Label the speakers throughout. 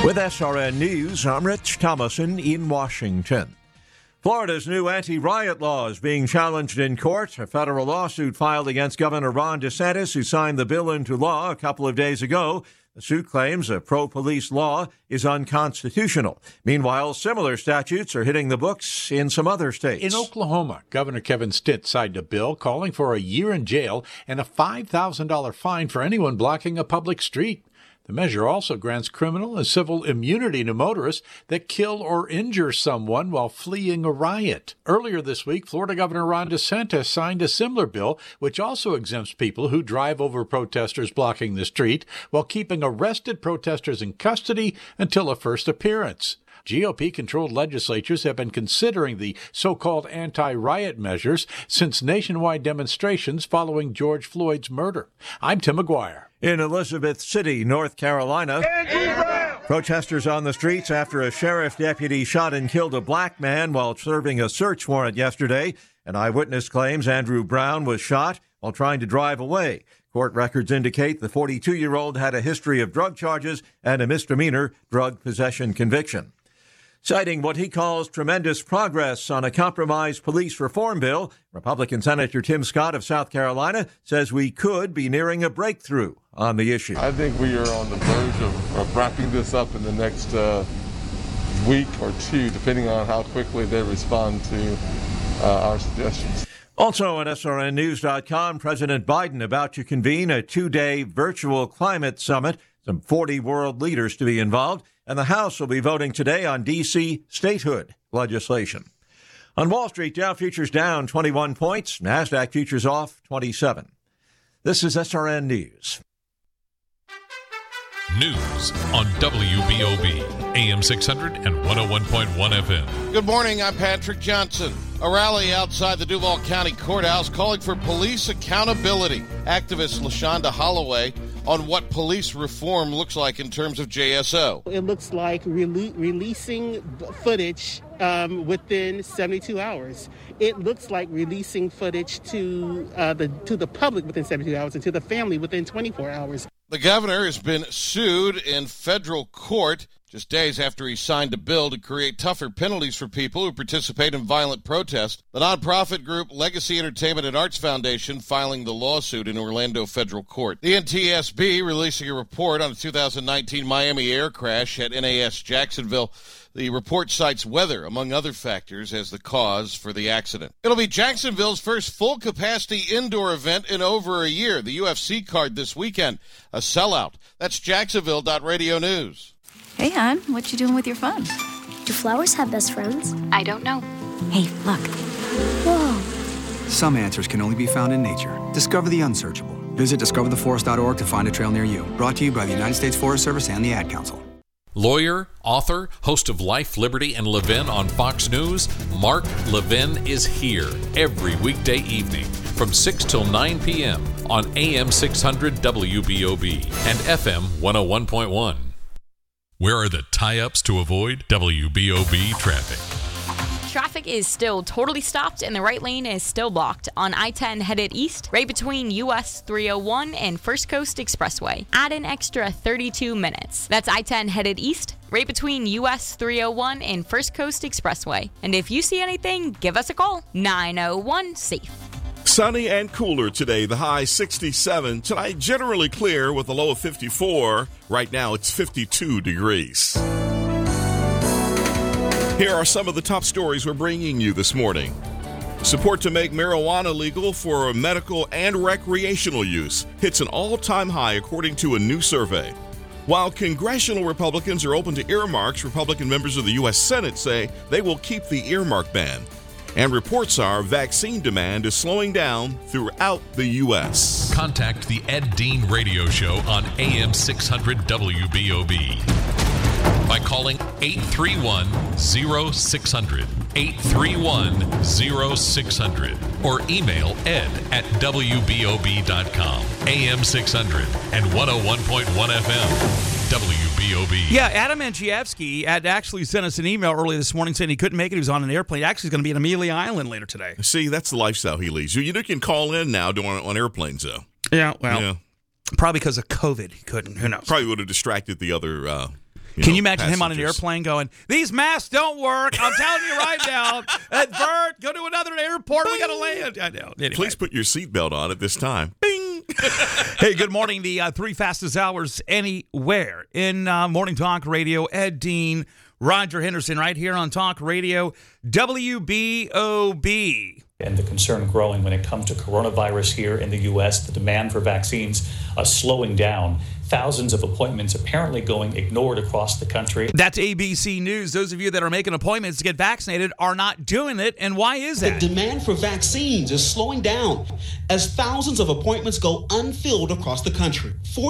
Speaker 1: With SRN News, I'm Rich Thomason in Washington. Florida's new anti-riot law is being challenged in court. A federal lawsuit filed against Governor Ron DeSantis, who signed the bill into law a couple of days ago. The suit claims a pro-police law is unconstitutional. Meanwhile, similar statutes are hitting the books in some other states.
Speaker 2: In Oklahoma, Governor Kevin Stitt signed a bill calling for a year in jail and a $5,000 fine for anyone blocking a public street. The measure also grants criminal and civil immunity to motorists that kill or injure someone while fleeing a riot. Earlier this week, Florida Governor Ron DeSantis signed a similar bill, which also exempts people who drive over protesters blocking the street while keeping arrested protesters in custody until a first appearance. GOP-controlled legislatures have been considering the so-called anti-riot measures since nationwide demonstrations following George Floyd's murder. I'm Tim McGuire.
Speaker 1: In Elizabeth City, North Carolina, protesters on the streets after a sheriff deputy shot and killed a black man while serving a search warrant yesterday. An eyewitness claims Andrew Brown was shot while trying to drive away. Court records indicate the 42-year-old had a history of drug charges and a misdemeanor drug possession conviction. Citing what he calls tremendous progress on a compromise police reform bill, Republican Senator Tim Scott of South Carolina says we could be nearing a breakthrough on the issue.
Speaker 3: I think we are on the verge of wrapping this up in the next week or two, depending on how quickly they respond to our suggestions.
Speaker 1: Also on SRNnews.com, President Biden about to convene a 2-day virtual climate summit, some 40 world leaders to be involved. And the House will be voting today on D.C. statehood legislation. On Wall Street, Dow futures down 21 points, NASDAQ futures off 27. This is SRN News.
Speaker 4: News on WBOB, AM 600 and 101.1 FM.
Speaker 5: Good morning, I'm Patrick Johnson. A rally outside the Duval County Courthouse calling for police accountability. Activist LaShonda Holloway on what police reform looks like in terms of JSO.
Speaker 6: It looks like releasing footage within 72 hours. It looks like releasing footage to the public within 72 hours and to the family within 24 hours.
Speaker 5: The governor has been sued in federal court just days after he signed a bill to create tougher penalties for people who participate in violent protests. The nonprofit group Legacy Entertainment and Arts Foundation filing the lawsuit in Orlando federal court. The NTSB releasing a report on a 2019 Miami air crash at NAS Jacksonville. The report cites weather, among other factors, as the cause for the accident. It'll be Jacksonville's first full-capacity indoor event in over a year. The UFC card this weekend, a sellout. That's Jacksonville.radio news.
Speaker 7: Hey, hon, what you doing with your phone?
Speaker 8: Do flowers have best friends?
Speaker 7: I don't know. Hey, look.
Speaker 8: Whoa.
Speaker 9: Some answers can only be found in nature. Discover the unsearchable. Visit discovertheforest.org to find a trail near you. Brought to you by the United States Forest Service and the Ad Council.
Speaker 4: Lawyer, author, host of Life, Liberty, and Levin on Fox News, Mark Levin is here every weekday evening from 6 till 9 p.m. on AM 600 WBOB and FM 101.1. Where are the tie-ups to avoid WBOB traffic?
Speaker 10: Traffic is still totally stopped and the right lane is still blocked on I-10 headed east, right between US 301 and First Coast Expressway. Add an extra 32 minutes. That's I-10 headed east, right between US 301 and First Coast Expressway. And if you see anything, give us a call. 901-SAFE.
Speaker 11: Sunny and cooler today, the high 67. Tonight, generally clear with a low of 54. Right now, it's 52 degrees. Here are some of the top stories we're bringing you this morning. Support to make marijuana legal for medical and recreational use hits an all-time high according to a new survey. While congressional Republicans are open to earmarks, Republican members of the U.S. Senate say they will keep the earmark ban. And reports are vaccine demand is slowing down throughout the U.S.
Speaker 4: Contact the Ed Dean Radio Show on AM 600 WBOB by calling 831-0600, 831-0600, or email ed@wbob.com. AM 600 and 101.1 FM. WBOB.
Speaker 12: Yeah, Adam Andrzejewski had actually sent us an email earlier this morning saying he couldn't make it. He was on an airplane. Actually, he's going to be in Amelia Island later today.
Speaker 11: See, that's the lifestyle he leads. You can call in now on airplanes, though.
Speaker 12: Yeah, well, probably because of COVID he couldn't. Who knows?
Speaker 11: Probably would have distracted the other
Speaker 12: Can you imagine him on an airplane going, "These masks don't work. I'm telling you right now. Bert, go to another airport. We got to land." I know. Anyway.
Speaker 11: Please put your seatbelt on at this time. Bing.
Speaker 12: Hey, good morning. The three fastest hours anywhere in Morning Talk Radio. Ed Dean, Roger Henderson, right here on Talk Radio WBOB.
Speaker 13: And the concern growing when it comes to coronavirus here in the U.S., the demand for vaccines slowing down. Thousands of appointments apparently going ignored across the country.
Speaker 12: That's ABC News. Those of you that are making appointments to get vaccinated are not doing it. And why is that?
Speaker 14: The demand for vaccines is slowing down as thousands of appointments go unfilled across the country.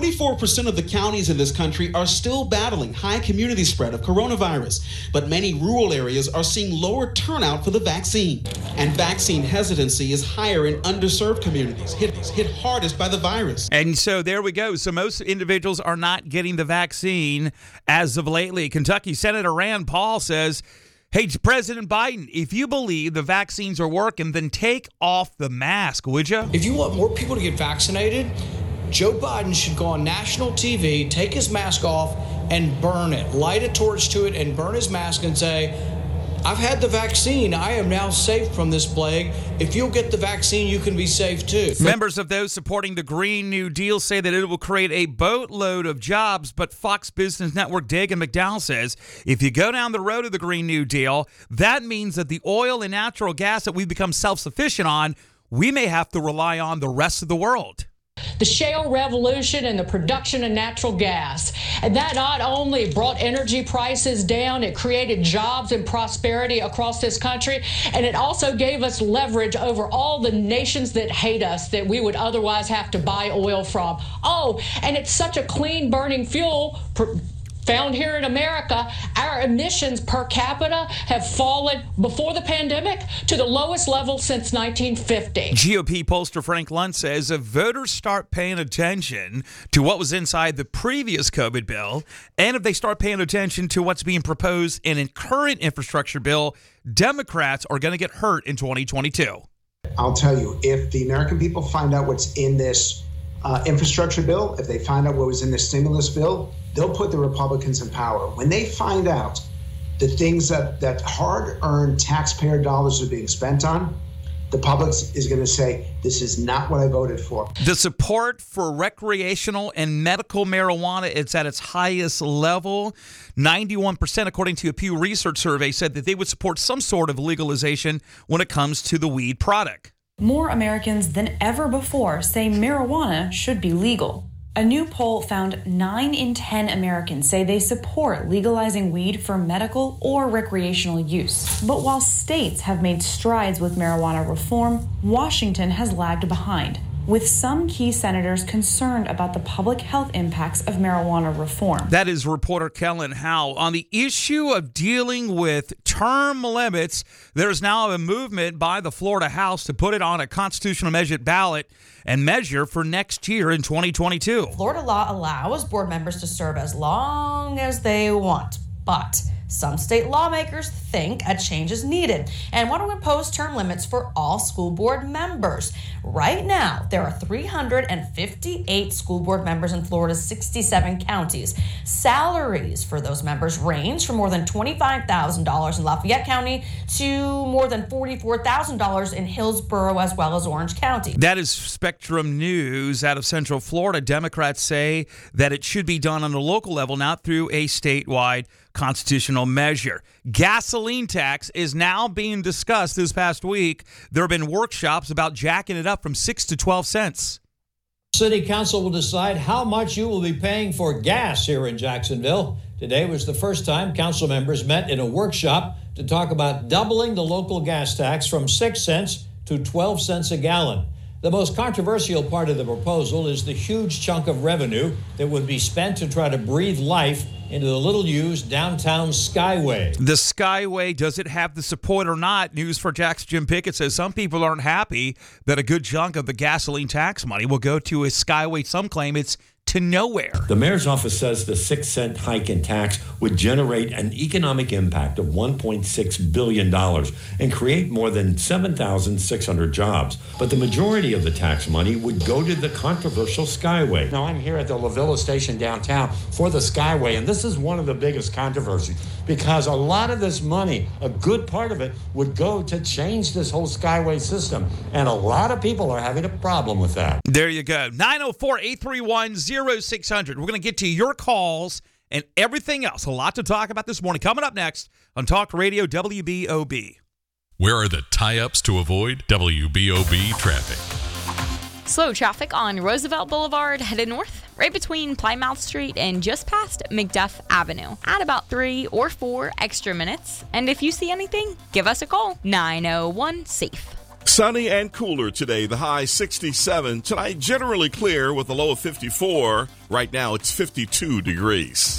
Speaker 14: 44% of the counties in this country are still battling high community spread of coronavirus, but many rural areas are seeing lower turnout for the vaccine. And vaccine hesitancy is higher in underserved communities, hit hardest by the virus.
Speaker 12: And so there we go. So most individuals are not getting the vaccine as of lately. Kentucky Senator Rand Paul says, "Hey, President Biden, if you believe the vaccines are working, then take off the mask, would you?"
Speaker 15: If you want more people to get vaccinated, Joe Biden should go on national TV, take his mask off, and burn it. Light a torch to it and burn his mask and say, "I've had the vaccine. I am now safe from this plague. If you'll get the vaccine, you can be safe too."
Speaker 12: Members of those supporting the Green New Deal say that it will create a boatload of jobs, but Fox Business Network Dagan McDowell says if you go down the road of the Green New Deal, that means that the oil and natural gas that we've become self-sufficient on, we may have to rely on the rest of the world.
Speaker 16: The shale revolution and the production of natural gas. And that not only brought energy prices down, it created jobs and prosperity across this country, and it also gave us leverage over all the nations that hate us that we would otherwise have to buy oil from. Oh, and it's such a clean burning fuel found here in America. Our emissions per capita have fallen before the pandemic to the lowest level since 1950.
Speaker 12: GOP pollster Frank Lunt says if voters start paying attention to what was inside the previous COVID bill, and if they start paying attention to what's being proposed in a current infrastructure bill, Democrats are going to get hurt in 2022.
Speaker 17: I'll tell you, if the American people find out what's in this infrastructure bill, if they find out what was in the stimulus bill, they'll put the Republicans in power. When they find out the things that hard-earned taxpayer dollars are being spent on, the public is going to say, this is not what I voted for.
Speaker 12: The support for recreational and medical marijuana is at its highest level. 91%, according to a Pew Research survey, said that they would support some sort of legalization when it comes to the weed product.
Speaker 18: More Americans than ever before say marijuana should be legal. A new poll found 9 in 10 Americans say they support legalizing weed for medical or recreational use. But while states have made strides with marijuana reform, Washington has lagged behind, with some key senators concerned about the public health impacts of marijuana reform.
Speaker 12: That is reporter Kellen Howe. On the issue of dealing with term limits, there's now a movement by the Florida House to put it on a constitutional measure ballot and measure for next year in 2022.
Speaker 19: Florida law allows board members to serve as long as they want, but some state lawmakers think a change is needed and want to impose term limits for all school board members. Right now, there are 358 school board members in Florida's 67 counties. Salaries for those members range from more than $25,000 in Lafayette County to more than $44,000 in Hillsborough as well as Orange County.
Speaker 12: That is Spectrum News out of Central Florida. Democrats say that it should be done on a local level, not through a statewide constitutional measure. Gasoline tax is now being discussed this past week. There have been workshops about jacking it up from 6 to 12 cents.
Speaker 20: City Council will decide how much you will be paying for gas here in Jacksonville. Today was the first time council members met in a workshop to talk about doubling the local gas tax from 6 cents to 12 cents a gallon. The most controversial part of the proposal is the huge chunk of revenue that would be spent to try to breathe life into the little-used downtown Skyway.
Speaker 12: The Skyway, does it have the support or not? News for Jack's Jim Pickett says some people aren't happy that a good chunk of the gasoline tax money will go to a Skyway. Some claim it's to nowhere.
Speaker 21: The mayor's office says the 6-cent hike in tax would generate an economic impact of $1.6 billion and create more than 7,600 jobs. But the majority of the tax money would go to the controversial Skyway. Now, I'm here at the La Villa station downtown for the Skyway, and this is one of the biggest controversies because a lot of this money, a good part of it, would go to change this whole Skyway system. And a lot of people are having a problem with that.
Speaker 12: There you go. 904-831-0600. We're going to get to your calls and everything else. A lot to talk about this morning. Coming up next on Talk Radio WBOB.
Speaker 4: Where are the tie-ups to avoid WBOB traffic?
Speaker 10: Slow traffic on Roosevelt Boulevard headed north, right between Plymouth Street and just past McDuff Avenue. Add about 3 or 4 extra minutes. And if you see anything, give us a call. 901-SAFE.
Speaker 11: Sunny and cooler today, the high 67. Tonight, generally clear with a low of 54. Right now, it's 52 degrees.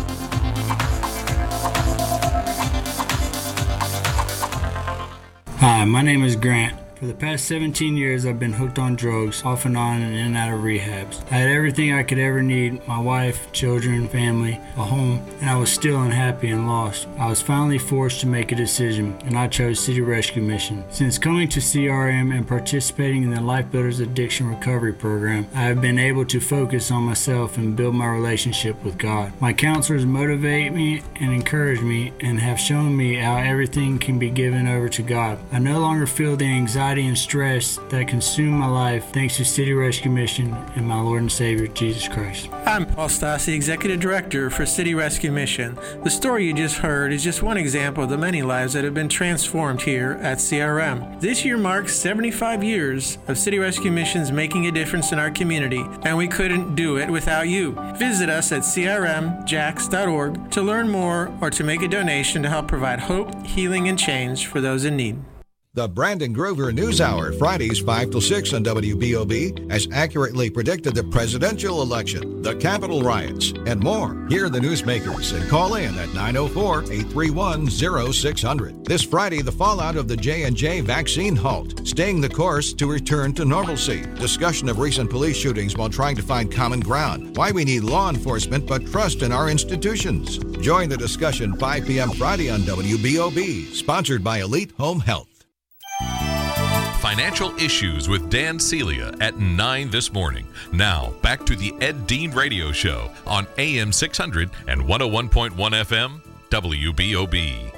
Speaker 22: Hi, my name is Grant. For the past 17 years, I've been hooked on drugs, off and on and in and out of rehabs. I had everything I could ever need, my wife, children, family, a home, and I was still unhappy and lost. I was finally forced to make a decision, and I chose City Rescue Mission. Since coming to CRM and participating in the Life Builders Addiction Recovery Program, I have been able to focus on myself and build my relationship with God. My counselors motivate me and encourage me and have shown me how everything can be given over to God. I no longer feel the anxiety and stress that consume my life thanks to City Rescue Mission and my Lord and Savior, Jesus Christ.
Speaker 23: I'm Paul Stassi, Executive Director for City Rescue Mission. The story you just heard is just one example of the many lives that have been transformed here at CRM. This year marks 75 years of City Rescue Mission's making a difference in our community, and we couldn't do it without you. Visit us at crmjax.org to learn more or to make a donation to help provide hope, healing, and change for those in need.
Speaker 24: The Brandon Grover News Hour, Fridays 5 till 6 on WBOB, has accurately predicted the presidential election, the Capitol riots, and more. Hear the newsmakers and call in at 904-831-0600. This Friday, the fallout of the J&J vaccine halt, staying the course to return to normalcy. Discussion of recent police shootings while trying to find common ground. Why we need law enforcement but trust in our institutions. Join the discussion 5 p.m. Friday on WBOB, sponsored by Elite Home Health.
Speaker 4: Financial Issues with Dan Celia at 9 this morning. Now, back to the Ed Dean Radio Show on AM 600 and 101.1 FM, WBOB.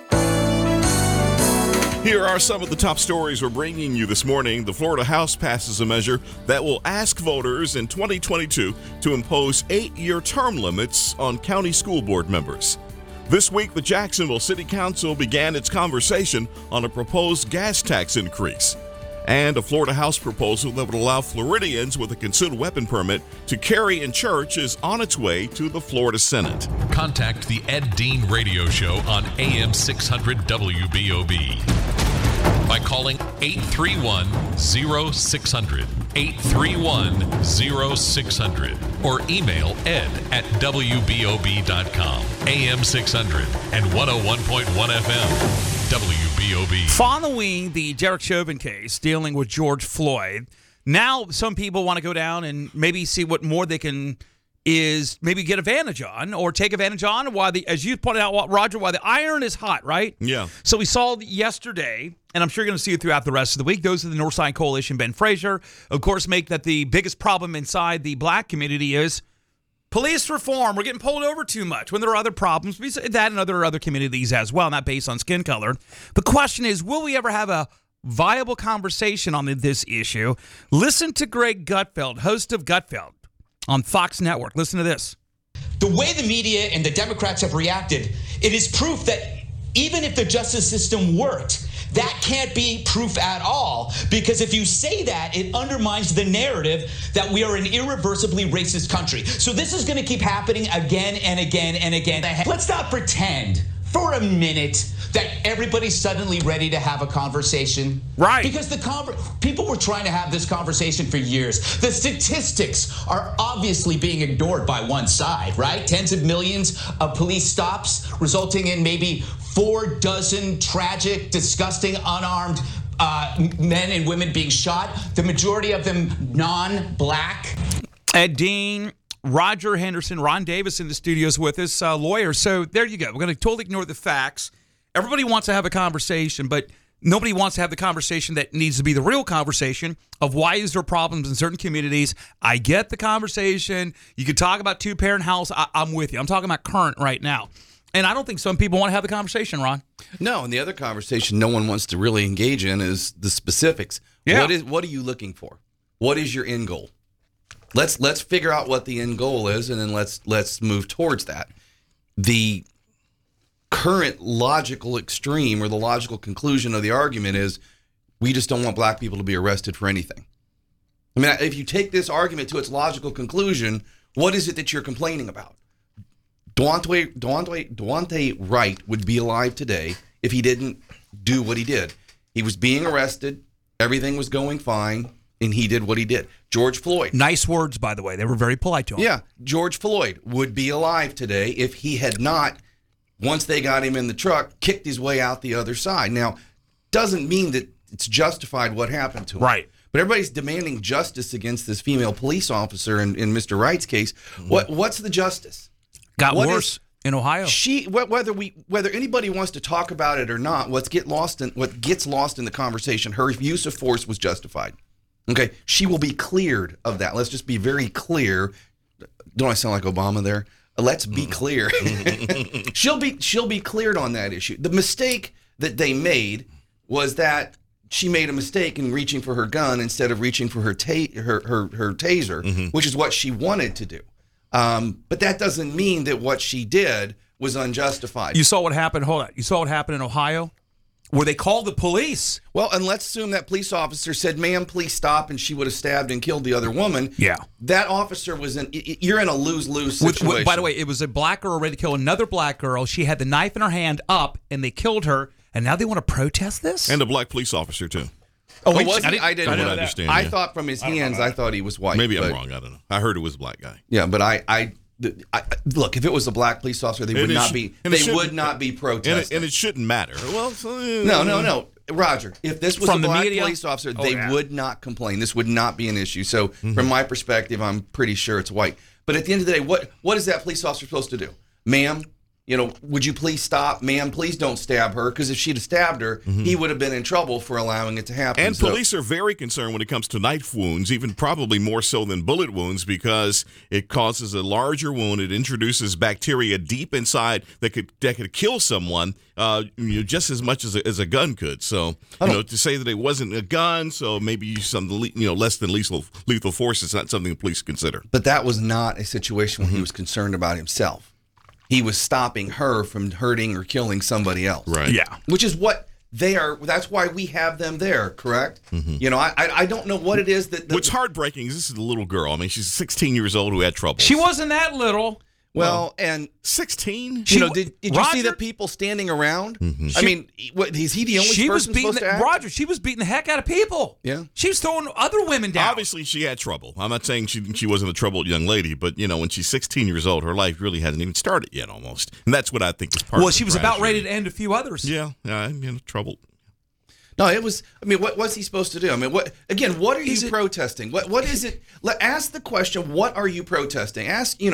Speaker 11: Here are some of the top stories we're bringing you this morning. The Florida House passes a measure that will ask voters in 2022 to impose 8-year term limits on county school board members. This week, the Jacksonville City Council began its conversation on a proposed gas tax increase. And a Florida House proposal that would allow Floridians with a concealed weapon permit to carry in church is on its way to the Florida Senate.
Speaker 4: Contact the Ed Dean Radio Show on AM 600 WBOB by calling 831-0600, 831-0600, or email ed@wbob.com. AM 600 and 101.1 FM. WBOB.
Speaker 12: Following the Derek Chauvin case dealing with George Floyd, now some people want to go down and maybe see what more they can maybe get advantage on or take advantage on while as you pointed out, Roger, while the iron is hot, right?
Speaker 11: Yeah.
Speaker 12: So we saw yesterday, and I'm sure you're going to see it throughout the rest of the week, those of the Northside Coalition, Ben Fraser, of course, make that the biggest problem inside the black community is police reform. We're getting pulled over too much when there are other problems. That and other communities as well, not based on skin color. The question is, will we ever have a viable conversation on this issue? Listen to Greg Gutfeld, host of Gutfeld on Fox Network. Listen to this.
Speaker 25: The way the media and the Democrats have reacted, it is proof that even if the justice system worked, that can't be proof at all, because if you say that, it undermines the narrative that we are an irreversibly racist country. So this is going to keep happening again and again and again. Let's not pretend for a minute that everybody's suddenly ready to have a conversation.
Speaker 12: Right.
Speaker 25: Because people were trying to have this conversation for years. The statistics are obviously being ignored by one side, right? Tens of millions of police stops resulting in maybe 4 dozen tragic, disgusting, unarmed men and women being shot. The majority of them non-black.
Speaker 12: Ed Dean, Roger Henderson, Ron Davis in the studios with us, lawyer. So there you go. We're going to totally ignore the facts. Everybody wants to have a conversation, but nobody wants to have the conversation that needs to be the real conversation of why is there problems in certain communities. I get the conversation. You could talk about two-parent house. I'm with you. I'm talking about current right now. And I don't think some people want to have the conversation, Ron.
Speaker 1: No, and the other conversation no one wants to really engage in is the specifics.
Speaker 12: Yeah.
Speaker 1: What are you looking for? What is your end goal? Let's figure out what the end goal is, and then let's move towards that. The current logical extreme or the logical conclusion of the argument is we just don't want black people to be arrested for anything. I mean, if you take this argument to its logical conclusion, what is it that you're complaining about? Daunte Wright would be alive today if he didn't do what he did. He was being arrested. Everything was going fine, and he did what he did. George Floyd.
Speaker 12: Nice words, by the way. They were very polite to him.
Speaker 1: Yeah. George Floyd would be alive today if he had not, once they got him in the truck, kicked his way out the other side. Now, doesn't mean that it's justified what happened to him.
Speaker 12: Right.
Speaker 1: But everybody's demanding justice against this female police officer in Mr. Wright's case. What's the justice?
Speaker 12: Got worse in Ohio.
Speaker 1: Whether anybody wants to talk about it or not, what gets lost in the conversation, her use of force was justified. Okay, she will be cleared of that. Let's just be very clear. Don't I sound like Obama there? Let's be clear. She'll be cleared on that issue. The mistake that they made was that she made a mistake in reaching for her gun instead of reaching for her taser, which is what she wanted to do. But that doesn't mean that what she did was unjustified.
Speaker 12: You saw what happened. Hold on. You saw what happened in Ohio, where they called the police.
Speaker 1: Well, and let's assume that police officer said, "Ma'am, please stop," and she would have stabbed and killed the other woman.
Speaker 12: Yeah.
Speaker 1: That officer was you're in a lose-lose situation.
Speaker 12: By the way, it was a black girl ready to kill another black girl. She had the knife in her hand up, and they killed her. And now they want to protest this?
Speaker 11: And a black police officer, too.
Speaker 1: Oh, was he? I didn't
Speaker 11: understand.
Speaker 1: I thought from his hands, I thought he was white.
Speaker 11: Maybe I'm wrong. I don't know. I heard it was a black guy.
Speaker 1: Yeah, but I look, if it was a black police officer, they would not be protesting.
Speaker 11: And it shouldn't matter. Well,
Speaker 1: no. Roger, if this was a black police officer, they would not complain. This would not be an issue. So from my perspective, I'm pretty sure it's white. But at the end of the day, what is that police officer supposed to do? Ma'am, would you please stop? Ma'am, please don't stab her. Because if she'd have stabbed her, he would have been in trouble for allowing it to happen.
Speaker 11: And police are very concerned when it comes to knife wounds, even probably more so than bullet wounds, because it causes a larger wound. It introduces bacteria deep inside that could kill someone just as much as a gun could. So, to say that it wasn't a gun, so maybe some less than lethal force is not something the police consider.
Speaker 1: But that was not a situation where he was concerned about himself. He was stopping her from hurting or killing somebody else.
Speaker 11: Right.
Speaker 12: Yeah.
Speaker 1: Which is what they are. That's why we have them there, correct? I don't know what it is that...
Speaker 11: What's heartbreaking is this is a little girl. I mean, she's 16 years old who had trouble.
Speaker 12: She wasn't that little.
Speaker 1: Well, and
Speaker 11: 16?
Speaker 1: Did you see the people standing around? I mean, is he the only person supposed to act?
Speaker 12: Roger, she was beating the heck out of people.
Speaker 1: Yeah.
Speaker 12: She was throwing other women down.
Speaker 11: Obviously, she had trouble. I'm not saying she wasn't a troubled young lady, but, when she's 16 years old, her life really hasn't even started yet almost. And that's what I think is part of the
Speaker 12: she was about ready to end a few others.
Speaker 11: Yeah, troubled.
Speaker 1: No, it was. I mean, what's he supposed to do? I mean, what are you protesting? What is it? Ask the question. What are you protesting? Ask the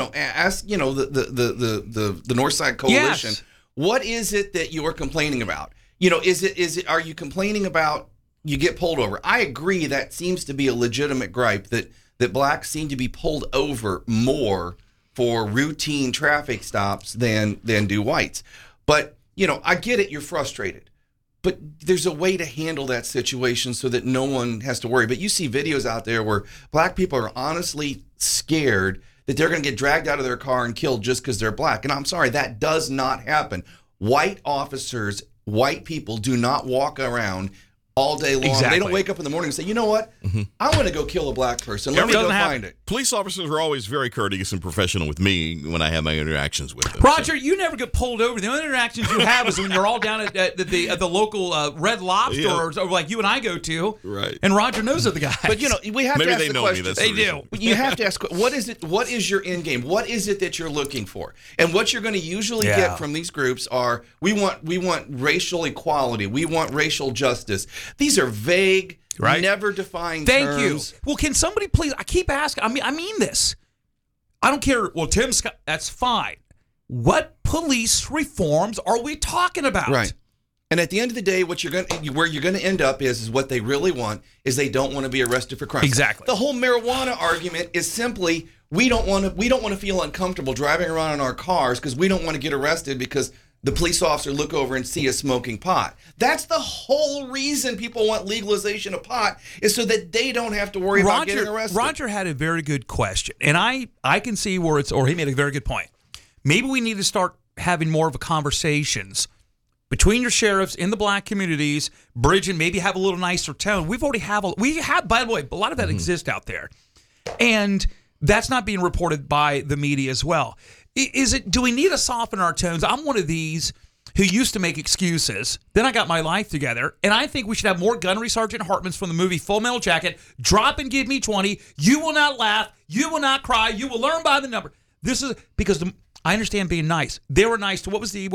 Speaker 1: Northside Coalition.
Speaker 12: Yes.
Speaker 1: What is it that you are complaining about? Is it? Are you complaining about you get pulled over? I agree. That seems to be a legitimate gripe that blacks seem to be pulled over more for routine traffic stops than do whites. But I get it. You're frustrated. But there's a way to handle that situation so that no one has to worry. But you see videos out there where black people are honestly scared that they're going to get dragged out of their car and killed just because they're black. And I'm sorry, that does not happen. White officers, white people do not walk around all day long.
Speaker 12: Exactly.
Speaker 1: They don't wake up in the morning and say, you know what? I want to go kill a black person. Let me go find it.
Speaker 11: Police officers are always very courteous and professional with me when I have my interactions with them.
Speaker 12: Roger, you never get pulled over. The only interactions you have is when you're all down at the local Red Lobster or like you and I go to.
Speaker 11: Right.
Speaker 12: And Roger knows the guys.
Speaker 1: But we have to ask the question.
Speaker 11: They
Speaker 12: do.
Speaker 1: You have to ask, what is it? What is your end game? What is it that you're looking for? And what you're going to usually get from these groups are we want racial equality. We want racial justice. These are vague,
Speaker 12: right?
Speaker 1: Never define
Speaker 12: Thank
Speaker 1: terms.
Speaker 12: you. Well, can somebody please? I keep asking. I mean this. I don't care. Well, Tim Scott, that's fine. What police reforms are we talking about?
Speaker 1: Right. And at the end of the day, where you're going to end up is what they really want is they don't want to be arrested for crime.
Speaker 12: Exactly.
Speaker 1: The whole marijuana argument is simply we don't want to feel uncomfortable driving around in our cars because we don't want to get arrested because the police officer look over and see us smoking pot. That's the whole reason people want legalization of pot is so that they don't have to worry about getting arrested.
Speaker 12: Roger had a very good question, and I can see where he made a very good point. Maybe we need to start having more of a conversations between your sheriffs in the black communities, bridge and maybe have a little nicer tone. We have, by the way, a lot of that exists out there. And that's not being reported by the media as well. Do we need to soften our tones? I'm one of these who used to make excuses. Then I got my life together, and I think we should have more Gunnery Sergeant Hartmans from the movie Full Metal Jacket. Drop and give me 20. You will not laugh. You will not cry. You will learn by the number. This is because I understand being nice. They were nice to what was the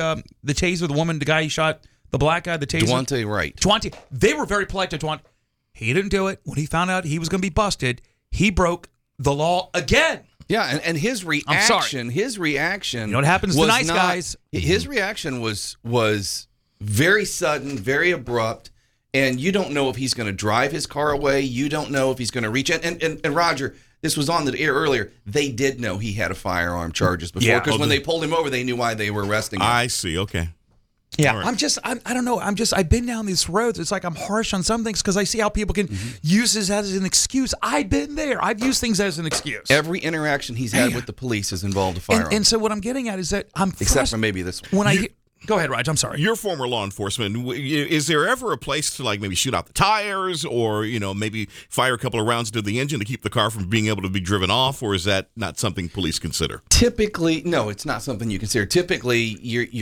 Speaker 12: taser, the woman, the guy he shot, the black guy, the taser.
Speaker 1: Devontae Wright.
Speaker 12: Devontae. They were very polite to Devontae. He didn't do it. When he found out he was going to be busted, he broke the law again.
Speaker 1: Yeah, and his reaction, you know
Speaker 12: what happens to nice guys?
Speaker 1: His reaction was very sudden, very abrupt, and you don't know if he's going to drive his car away. You don't know if he's going to reach it. And Roger, this was on the air earlier. They did know he had a firearm charges before because when they pulled him over, they knew why they were arresting him.
Speaker 11: I see. Okay.
Speaker 12: Yeah,
Speaker 11: right.
Speaker 12: I don't know. I've been down these roads. It's like I'm harsh on some things because I see how people can use this as an excuse. I've been there. I've used things as an excuse.
Speaker 1: Every interaction he's had with the police has involved a firearm.
Speaker 12: And so what I'm getting at is that I'm
Speaker 1: except for maybe this one.
Speaker 12: Go ahead, Raj. I'm sorry.
Speaker 11: You're former law enforcement. Is there ever a place to maybe shoot out the tires or maybe fire a couple of rounds into the engine to keep the car from being able to be driven off, or is that not something police consider?
Speaker 1: Typically, no, it's not something you consider. Typically,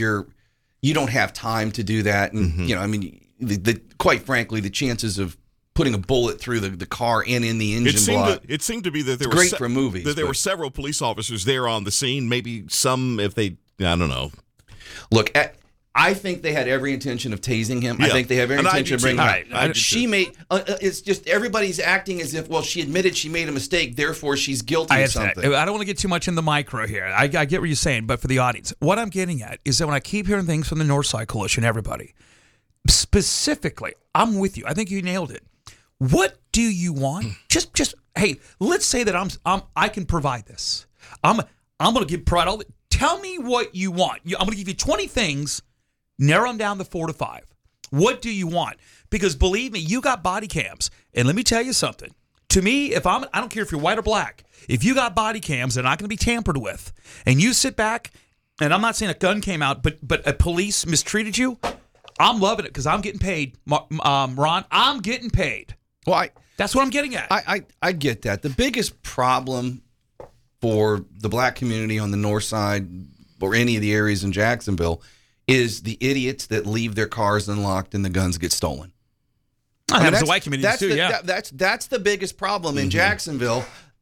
Speaker 1: you don't have time to do that, and quite frankly, the chances of putting a bullet through the car and in the engine block.
Speaker 11: It seemed to be that there
Speaker 1: were great for movies.
Speaker 11: That there were several police officers there on the scene. Maybe some, if they, I don't know.
Speaker 1: Look, I think they had every intention of tasing him.
Speaker 11: Yeah.
Speaker 1: I think they have every intention of bringing him.
Speaker 11: Right.
Speaker 1: It's just everybody's acting as if, she admitted she made a mistake, therefore she's guilty of something.
Speaker 12: I don't want to get too much in the micro here. I get what you're saying, but for the audience, what I'm getting at is that when I keep hearing things from the Northside Coalition, everybody, specifically, I'm with you. I think you nailed it. What do you want? Just hey, let's say that I can provide this. I'm going to provide all the. Tell me what you want. I'm going to give you 20 things, narrow them down to 4 to 5. What do you want? Because believe me, you got body cams. And let me tell you something. To me, I don't care if you're white or black, if you got body cams, they're not going to be tampered with. And you sit back, and I'm not saying a gun came out, but a police mistreated you, I'm loving it because I'm getting paid. Ron, I'm getting paid.
Speaker 1: Well,
Speaker 12: that's what I'm getting at.
Speaker 1: I get that. The biggest problem for the black community on the north side or any of the areas in Jacksonville is the idiots that leave their cars unlocked and the guns get stolen.
Speaker 12: That's the white community too,
Speaker 1: That's the biggest problem in Jacksonville.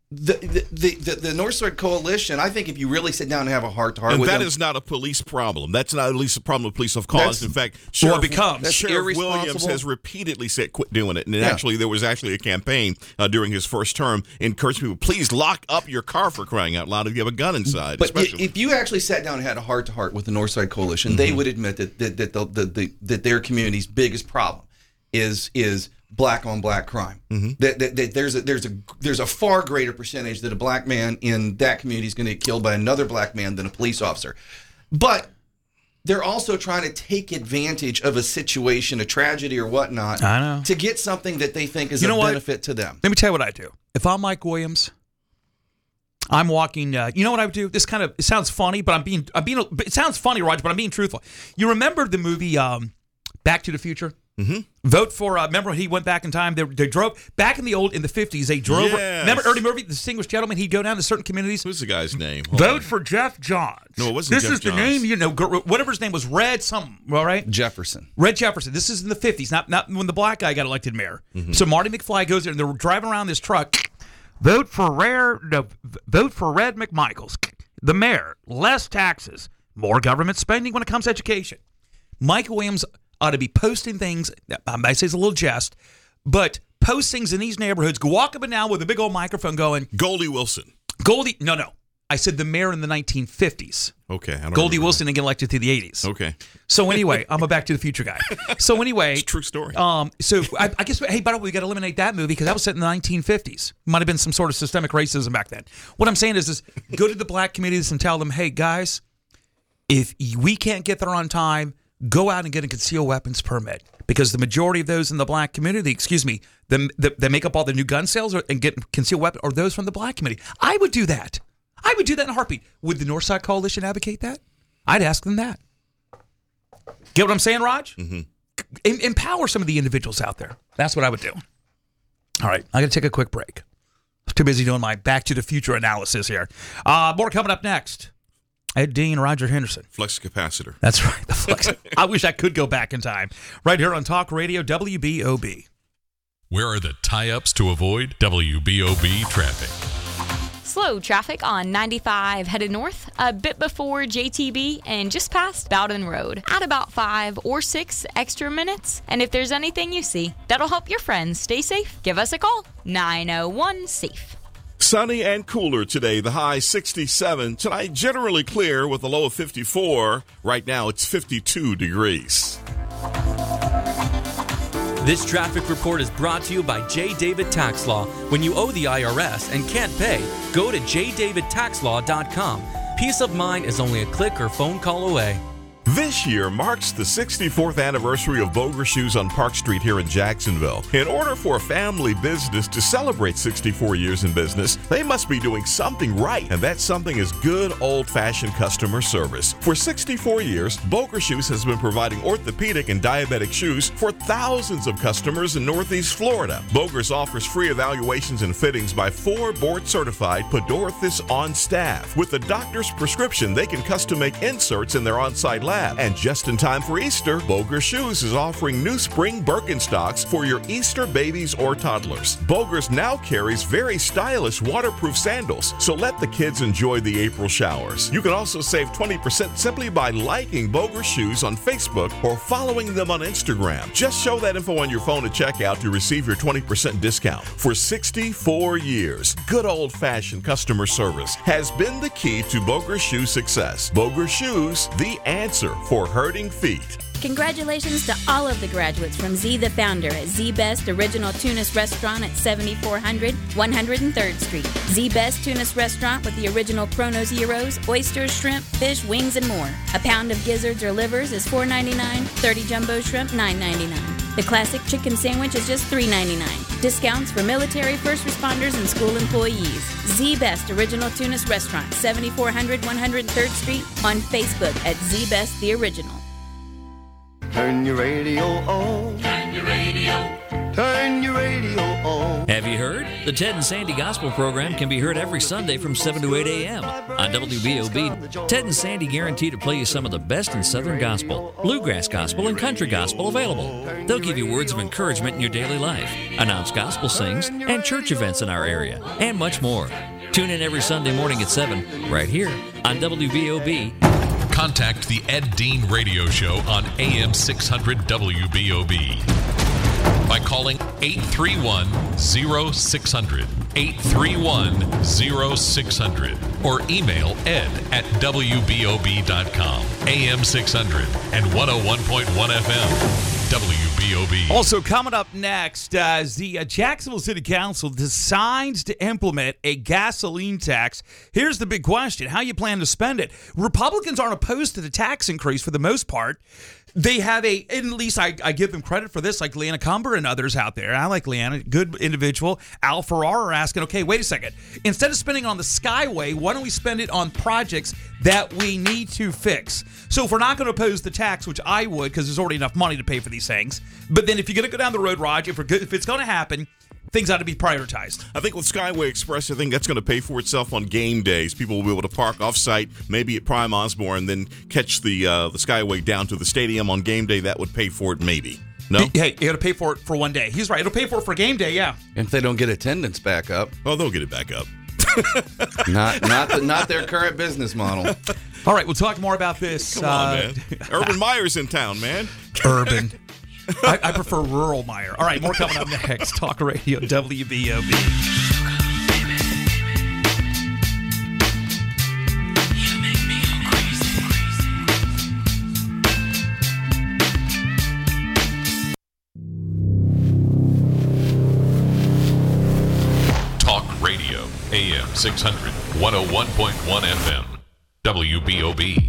Speaker 1: The Northside Coalition, I think if you really sit down and have a heart-to-heart with them.
Speaker 11: And that is not a police problem. That's not at least a problem the police have caused. In fact, Sheriff Williams has repeatedly said quit doing it. And actually, there was actually a campaign during his first term encouraging people, please lock up your car for crying out loud if you have a gun inside.
Speaker 1: But if you actually sat down and had a heart-to-heart with the Northside Coalition, they would admit that their community's biggest problem is black on black crime. That there's a far greater percentage that a black man in that community is going to get killed by another black man than a police officer. But they're also trying to take advantage of a situation, a tragedy or whatnot,
Speaker 12: I know,
Speaker 1: to get something that they think is a benefit to them.
Speaker 12: Let me tell you what I do. If I'm Mike Williams, I'm walking. You know what I would do? It sounds funny, but it sounds funny, Roger, but I'm being truthful. You remember the movie Back to the Future? Vote for. Remember when he went back in time? They drove back in the 50s. They drove.
Speaker 11: Yes.
Speaker 12: Remember Ernie Murphy, the distinguished gentleman? He'd go down to certain communities.
Speaker 11: Who's the guy's name?
Speaker 12: Vote for Jeff Johns.
Speaker 11: No, it wasn't.
Speaker 12: This
Speaker 11: Jeff
Speaker 12: is
Speaker 11: Johns.
Speaker 12: the name. Whatever his name was, Red something. All right,
Speaker 1: Jefferson.
Speaker 12: Red Jefferson. This is in the 50s, not when the black guy got elected mayor. So Marty McFly goes there, and they're driving around this truck. Vote for Red McMichaels, the mayor. Less taxes, more government spending when it comes to education. Mike Williams ought to be posting things, I say it's a little jest, but postings in these neighborhoods, walk up and down with a big old microphone going,
Speaker 11: Goldie Wilson.
Speaker 12: No. I said the mayor in the 1950s.
Speaker 11: Okay. I don't
Speaker 12: Goldie
Speaker 11: remember.
Speaker 12: Wilson didn't get elected through the 80s.
Speaker 11: Okay.
Speaker 12: So anyway, I'm a Back to the Future guy. So anyway.
Speaker 11: It's a true story.
Speaker 12: So I guess, hey, by the way, we got to eliminate that movie because that was set in the 1950s. Might have been some sort of systemic racism back then. What I'm saying is go to the black communities and tell them, hey, guys, if we can't get there on time, go out and get a concealed weapons permit. Because the majority of those in the black community, that make up all the new gun sales and get concealed weapons are those from the black community. I would do that. I would do that in a heartbeat. Would the Northside Coalition advocate that? I'd ask them that. Get what I'm saying, Raj?
Speaker 11: Mm-hmm.
Speaker 12: Empower some of the individuals out there. That's what I would do. All right, I got to take a quick break. I'm too busy doing my Back to the Future analysis here. More coming up next. Ed Dean, Roger Henderson.
Speaker 11: Flex capacitor.
Speaker 12: That's right, the flex. I wish I could go back in time. Right here on Talk Radio WBOB.
Speaker 4: Where are the tie-ups to avoid WBOB traffic?
Speaker 10: Slow traffic on 95 headed north, a bit before JTB and just past Bowden Road. Add about 5 or 6 extra minutes. And if there's anything you see that'll help your friends stay safe, give us a call. 901-SAFE.
Speaker 11: Sunny and cooler today. The high 67. Tonight, generally clear with a low of 54. Right now, it's 52 degrees.
Speaker 2: This traffic report is brought to you by J. David Tax Law. When you owe the IRS and can't pay, go to jdavidtaxlaw.com. Peace of mind is only a click or phone call away.
Speaker 11: This year marks the 64th anniversary of Boger Shoes on Park Street here in Jacksonville. In order for a family business to celebrate 64 years in business, they must be doing something right, and that something is good old-fashioned customer service. For 64 years, Boger Shoes has been providing orthopedic and diabetic shoes for thousands of customers in Northeast Florida. Boger's offers free evaluations and fittings by 4 board-certified podorthists on staff. With the doctor's prescription, they can custom-make inserts in their on-site lab. And just in time for Easter, Boger Shoes is offering new spring Birkenstocks for your Easter babies or toddlers. Boger's now carries very stylish waterproof sandals, so let the kids enjoy the April showers. You can also save 20% simply by liking Boger Shoes on Facebook or following them on Instagram. Just show that info on your phone at checkout to receive your 20% discount. For 64 years, good old-fashioned customer service has been the key to Boger Shoes' success. Boger Shoes, the answer for hurting feet.
Speaker 3: Congratulations to all of the graduates from Z the Founder at Z Best Original Tunis Restaurant at 7400 103rd Street. Z Best Tunis Restaurant with the original Kronos gyros, oysters, shrimp, fish, wings, and more. A pound of gizzards or livers is $4.99, 30 jumbo shrimp $9.99. The classic chicken sandwich is just $3.99. Discounts for military, first responders, and school employees. Z Best Original Tunis Restaurant, 7400 103rd Street, on Facebook at Z Best The Original.
Speaker 5: Turn your radio on. Turn your radio. Turn your radio on.
Speaker 6: Have you heard? The Ted and Sandy Gospel program can be heard every Sunday from 7 to 8 a.m. on WBOB. Ted and Sandy guarantee to play you some of the best in Southern gospel, bluegrass gospel, and country gospel available. They'll give you words of encouragement in your daily life, announce gospel sings, and church events in our area, and much more. Tune in every Sunday morning at 7, right here on WBOB.
Speaker 4: Contact the Ed Dean Radio Show on AM 600 WBOB by calling 831-0600, 831-0600, or email ed@wbob.com. AM 600 and 101.1 FM. WBOB.
Speaker 12: Also coming up next, as the Jacksonville City Council decides to implement a gasoline tax, here's the big question: how you plan to spend it? Republicans aren't opposed to the tax increase for the most part. They have at least I give them credit for this, like Leanna Cumber and others out there. I like Leanna, good individual. Al Farrar are asking, okay, wait a second. Instead of spending on the Skyway, why don't we spend it on projects that we need to fix? So if we're not going to oppose the tax, which I would, because there's already enough money to pay for these things, but then if you're going to go down the road, Raj, if it's going to happen, things ought to be prioritized.
Speaker 11: I think with Skyway Express, I think that's going to pay for itself on game days. People will be able to park off-site, maybe at Prime Osborne, and then catch the Skyway down to the stadium on game day. That would pay for it, maybe. No?
Speaker 12: Hey, you got to pay for it for one day. He's right. It'll pay for it for game day, yeah.
Speaker 1: If they don't get attendance back up.
Speaker 11: Oh, they'll get it back up.
Speaker 1: Not their current business model.
Speaker 12: All right, we'll talk more about this.
Speaker 11: Come on, man. Urban Meyer's in town, man.
Speaker 12: Urban. I prefer rural Meyer. All right, more coming up next. Talk Radio WBOB.
Speaker 4: Radio, AM 600, 101.1 FM, WBOB.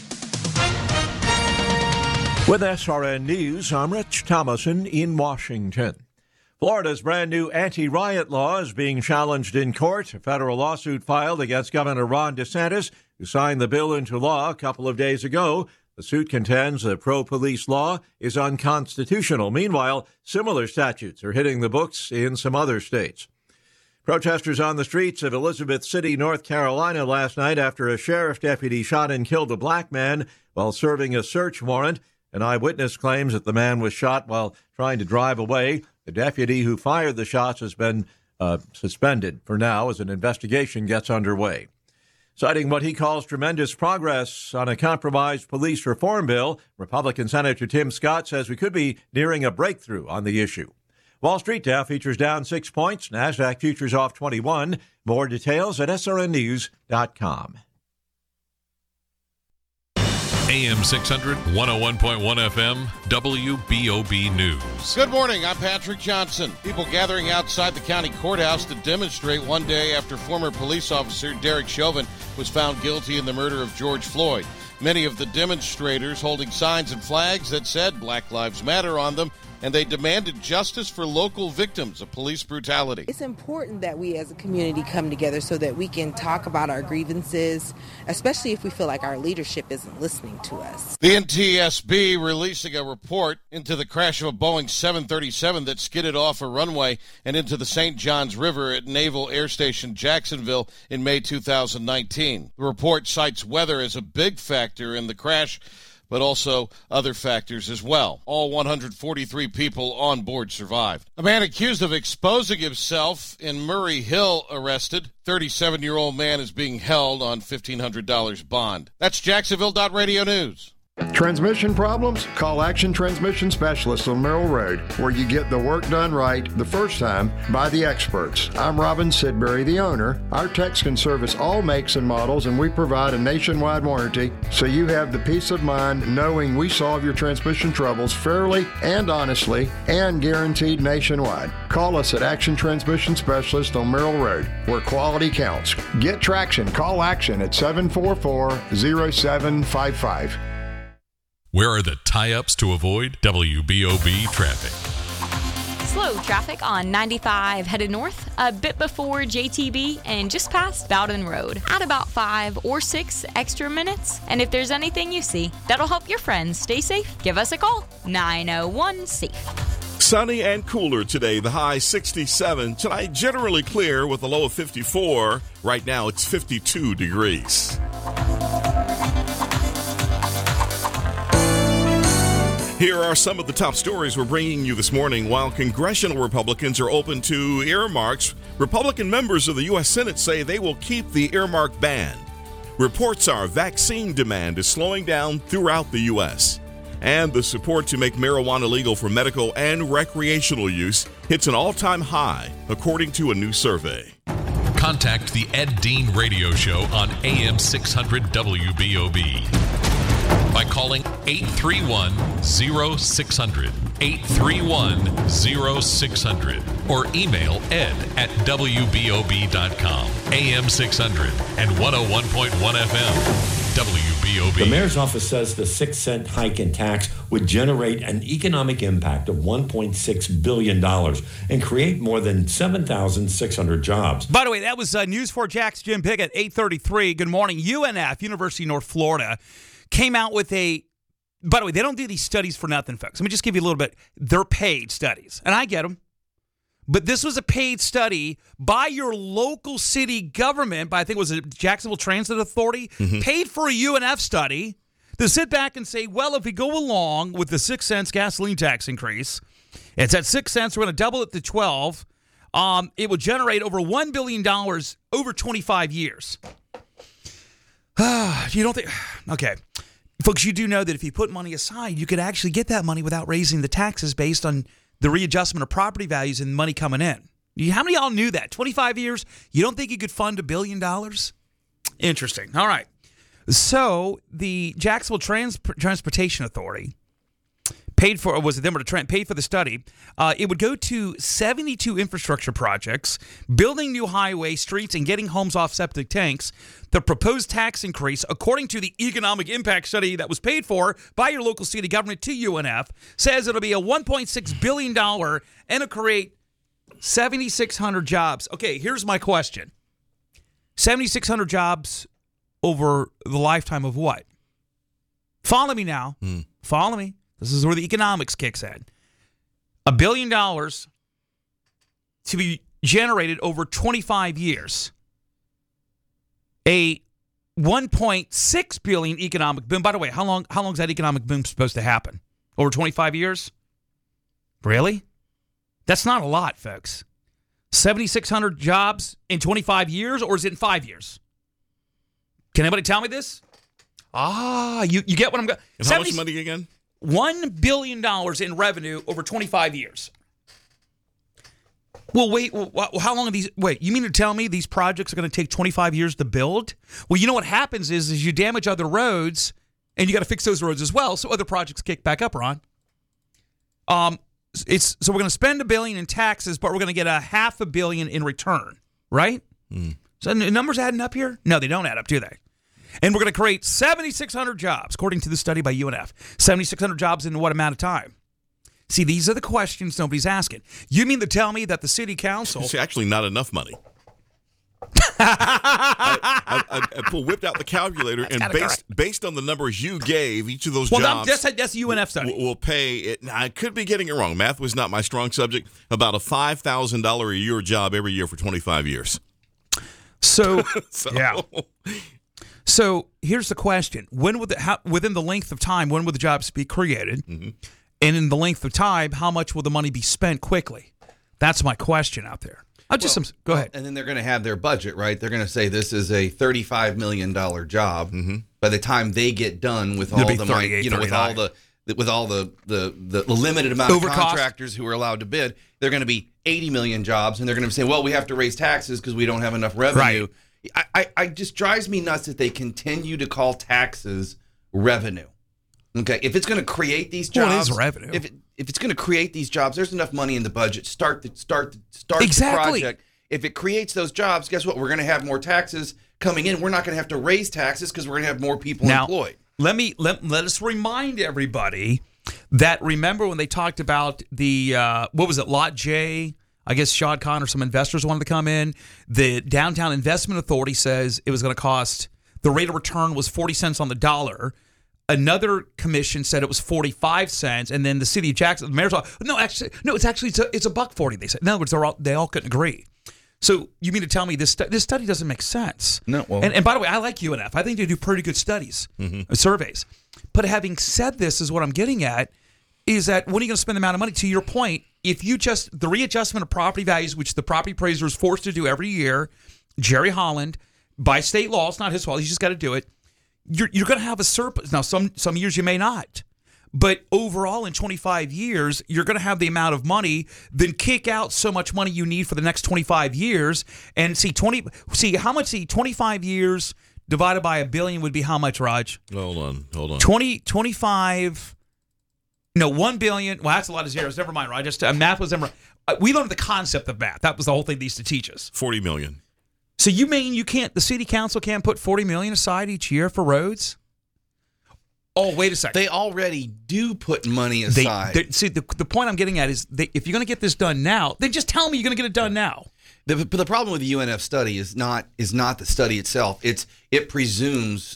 Speaker 7: With SRN News, I'm Rich Thomason in Washington. Florida's brand new anti-riot law is being challenged in court. A federal lawsuit filed against Governor Ron DeSantis, who signed the bill into law a couple of days ago. The suit contends the pro-police law is unconstitutional. Meanwhile, similar statutes are hitting the books in some other states. Protesters on the streets of Elizabeth City, North Carolina last night after a sheriff deputy shot and killed a black man while serving a search warrant. An eyewitness claims that the man was shot while trying to drive away. The deputy who fired the shots has been suspended for now as an investigation gets underway. Citing what he calls tremendous progress on a compromised police reform bill, Republican Senator Tim Scott says we could be nearing a breakthrough on the issue. Wall Street Dow futures down 6 points. NASDAQ futures off 21. More details at srnnews.com.
Speaker 4: AM 600, 101.1 FM, WBOB News.
Speaker 8: Good morning. I'm Patrick Johnson. People gathering outside the county courthouse to demonstrate one day after former police officer Derek Chauvin was found guilty in the murder of George Floyd. Many of the demonstrators holding signs and flags that said Black Lives Matter on them, and they demanded justice for local victims of police brutality.
Speaker 9: It's important that we as a community come together so that we can talk about our grievances, especially if we feel like our leadership isn't listening to us.
Speaker 8: The NTSB releasing a report into the crash of a Boeing 737 that skidded off a runway and into the St. Johns River at Naval Air Station Jacksonville in May 2019. The report cites weather as a big factor in the crash, but also other factors as well. All 143 people on board survived. A man accused of exposing himself in Murray Hill arrested. 37-year-old man is being held on $1,500 bond. That's Jacksonville.radio news.
Speaker 13: Transmission problems? Call Action Transmission Specialists on Merrill Road, where you get the work done right the first time by the experts. I'm Robin Sidbury, the owner. Our techs can service all makes and models, and we provide a nationwide warranty, so you have the peace of mind knowing we solve your transmission troubles fairly and honestly and guaranteed nationwide. Call us at Action Transmission Specialist on Merrill Road, where quality counts. Get traction. Call Action at 744-0755.
Speaker 4: Where are the tie-ups to avoid WBOB traffic?
Speaker 10: Slow traffic on 95 headed north, a bit before JTB and just past Bowden Road. Add about 5 or 6 extra minutes. And if there's anything you see that'll help your friends stay safe, give us a call. 901-SAFE.
Speaker 11: Sunny and cooler today, the high 67. Tonight, generally clear with a low of 54. Right now, it's 52 degrees. Here are some of the top stories we're bringing you this morning. While congressional Republicans are open to earmarks, Republican members of the U.S. Senate say they will keep the earmark ban. Reports are vaccine demand is slowing down throughout the U.S. And the support to make marijuana legal for medical and recreational use hits an all-time high, according to a new survey.
Speaker 4: Contact the Ed Dean Radio Show on AM 600 WBOB by calling 831-0600, 831-0600, or email ed@wbob.com. AM 600 and 101.1 FM, WBOB.
Speaker 21: The mayor's office says the 6-cent hike in tax would generate an economic impact of $1.6 billion and create more than 7,600 jobs.
Speaker 12: By the way, that was News 4 Jack's Jim Pickett, 8:33. Good morning. UNF, University of North Florida, came out with a, by the way, they don't do these studies for nothing, folks. Let me just give you a little bit. They're paid studies, and I get them. But this was a paid study by your local city government, by I think it was the Jacksonville Transit Authority, paid for a UNF study to sit back and say, well, if we go along with the 6 cents gasoline tax increase, it's at 6 cents, we're going to double it to 12. It will generate over $1 billion over 25 years. You don't think? Okay. Folks, you do know that if you put money aside, you could actually get that money without raising the taxes based on the readjustment of property values and money coming in. How many of y'all knew that? 25 years, you don't think you could fund $1 billion? Interesting. All right. So the Jacksonville Transportation Authority paid for the study. It would go to 72 infrastructure projects, building new highways, streets, and getting homes off septic tanks. The proposed tax increase, according to the economic impact study that was paid for by your local city government to UNF, says it'll be a $1.6 billion and it'll create 7,600 jobs. Okay, here's my question. 7,600 jobs over the lifetime of what? Follow me now. Follow me. This is where the economics kicks in. $1 billion to be generated over 25 years. A 1.6 billion economic boom. By the way, how long is that economic boom supposed to happen? Over 25 years? Really? That's not a lot, folks. 7,600 jobs in 25 years, or is it in 5 years? Can anybody tell me this? You get what I'm going.
Speaker 11: And how much money again?
Speaker 12: $1 billion in revenue over 25 years. Well, wait, how long are these? Wait, you mean to tell me these projects are going to take 25 years to build? Well, you know what happens is you damage other roads, and you got to fix those roads as well, so other projects kick back up, Ron. So we're going to spend $1 billion in taxes, but we're going to get $500 million in return, right? So the numbers adding up here? No, they don't add up, do they? And we're going to create 7,600 jobs, according to the study by UNF. 7,600 jobs in what amount of time? See, these are the questions nobody's asking. You mean to tell me that the city council...
Speaker 11: It's actually not enough money. I whipped out the calculator, and based on the numbers you gave, each of those jobs...
Speaker 12: Well, that's the UNF study.
Speaker 11: Will pay... it. Now, I could be getting it wrong. Math was not my strong subject. About a $5,000 a year job every year for 25 years.
Speaker 12: So yeah. So here's the question: within the length of time, when will the jobs be created? Mm-hmm. And in the length of time, how much will the money be spent quickly? That's my question out there. Go ahead.
Speaker 1: And then they're going to have their budget, right? They're going to say this is a $35 million job. Mm-hmm. By the time they get done with all the money, with all the limited amount of contractors who are allowed to bid, they're going to be 80 million jobs, and they're going to say, well, we have to raise taxes because we don't have enough revenue. Right. I just drives me nuts that they continue to call taxes revenue. Okay, if it's going to create these jobs,
Speaker 12: it is revenue.
Speaker 1: If it's going to create these jobs, there's enough money in the budget. Start the project. If it creates those jobs, guess what? We're going to have more taxes coming in. We're not going to have to raise taxes because we're going to have more people employed.
Speaker 12: Let us remind everybody that remember when they talked about the Lot J. I guess Shad Khan or some investors wanted to come in. The Downtown Investment Authority says it was going to cost, the rate of return was 40 cents on the dollar. Another commission said it was 45 cents, and then the city of Jackson, the mayor's like, it's $1.40. They said, in other words, they all couldn't agree. So you mean to tell me this study doesn't make sense?
Speaker 1: No. Well,
Speaker 12: and by the way, I like UNF. I think they do pretty good studies, surveys. But having said this, is what I'm getting at is that when are you going to spend the amount of money? To your point, if you the readjustment of property values, which the property appraiser is forced to do every year, Jerry Holland, by state law, it's not his fault. He's just got to do it. You're going to have a surplus. Now, some years you may not. But overall, in 25 years, you're going to have the amount of money, then kick out so much money you need for the next 25 years. And see how much 25 years divided by $1 billion would be how much, Raj?
Speaker 11: Hold on.
Speaker 12: 25... No, 1 billion. Well, that's a lot of zeros. Never mind, Raj. Math was never... we learned the concept of math. That was the whole thing they used to teach us.
Speaker 11: 40 million.
Speaker 12: So you mean the city council can't put 40 million aside each year for roads? Oh, wait a second.
Speaker 1: They already do put money aside.
Speaker 12: See, the point I'm getting at is if you're going to get this done now, then just tell me you're going to get it done now.
Speaker 1: But the problem with the UNF study is not the study itself. It presumes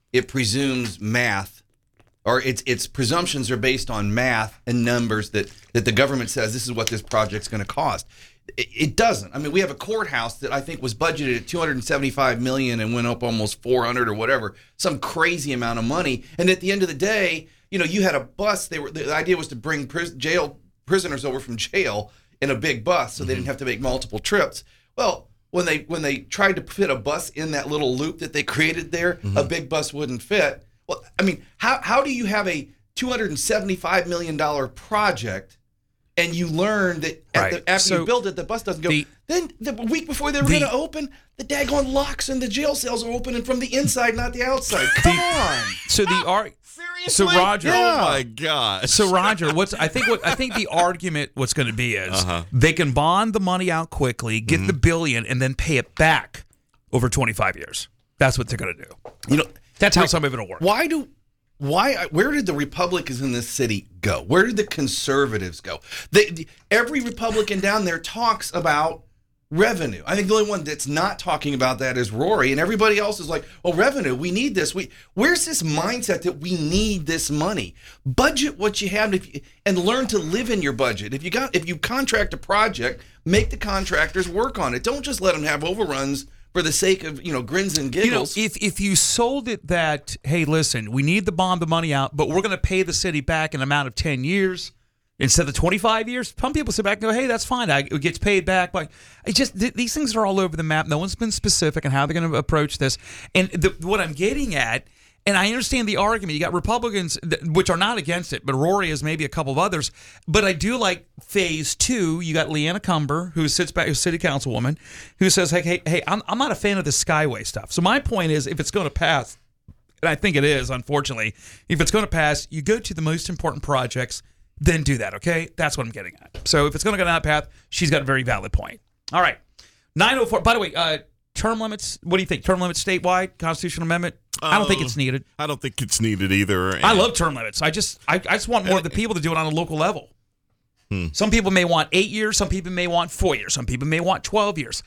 Speaker 1: math, or its presumptions are based on math and numbers that the government says this is what this project's going to cost. It doesn't. I mean, we have a courthouse that I think was budgeted at $275 million and went up almost 400 or whatever, some crazy amount of money. And at the end of the day, you had a bus. The idea was to bring prisoners over from jail in a big bus, so they didn't have to make multiple trips. Well, when they tried to fit a bus in that little loop that they created there, a big bus wouldn't fit. Well, I mean, how do you have a $275 million project and you learn that after you build it, the bus doesn't go? Then the week before they were going to open, the daggone locks and the jail cells are opening from the inside, not the outside. Come on.
Speaker 12: So
Speaker 1: seriously?
Speaker 12: So Roger,
Speaker 11: oh my God.
Speaker 12: So Roger, I think the argument what's going to be is they can bond the money out quickly, get the $1 billion, and then pay it back over 25 years. That's what they're going to do.
Speaker 1: You know,
Speaker 12: that's how some of it will work.
Speaker 1: Where did the Republicans in this city go? Where did the conservatives go? Every Republican down there talks about revenue. I think the only one that's not talking about that is Rory, and everybody else is like, "Oh, revenue, we need this." Where's this mindset that we need this money? Budget what you have, and learn to live in your budget. If you contract a project, make the contractors work on it. Don't just let them have overruns for the sake of grins and giggles.
Speaker 12: If you sold it that, hey, listen, we need to bond the money out, but we're going to pay the city back in an amount of 10 years. Instead of 25 years, some people sit back and go, hey, that's fine. It gets paid back. But these things are all over the map. No one's been specific on how they're going to approach this. And what I'm getting at, and I understand the argument, you got Republicans, which are not against it, but Rory is maybe a couple of others. But I do like phase 2. You got Leanna Cumber, who sits back, who's city councilwoman, who says, hey, I'm not a fan of the Skyway stuff. So my point is, if it's going to pass, and I think it is, unfortunately, if it's going to pass, you go to the most important projects, then do that, okay? That's what I'm getting at. So if it's going to go down that path, she's got a very valid point. All right. 9:04. By the way, term limits, what do you think? Term limits statewide, constitutional amendment? I don't think it's needed.
Speaker 11: I don't think it's needed either.
Speaker 12: I love term limits. I just want more of the people to do it on a local level. Some people may want 8 years. Some people may want 4 years. Some people may want 12 years.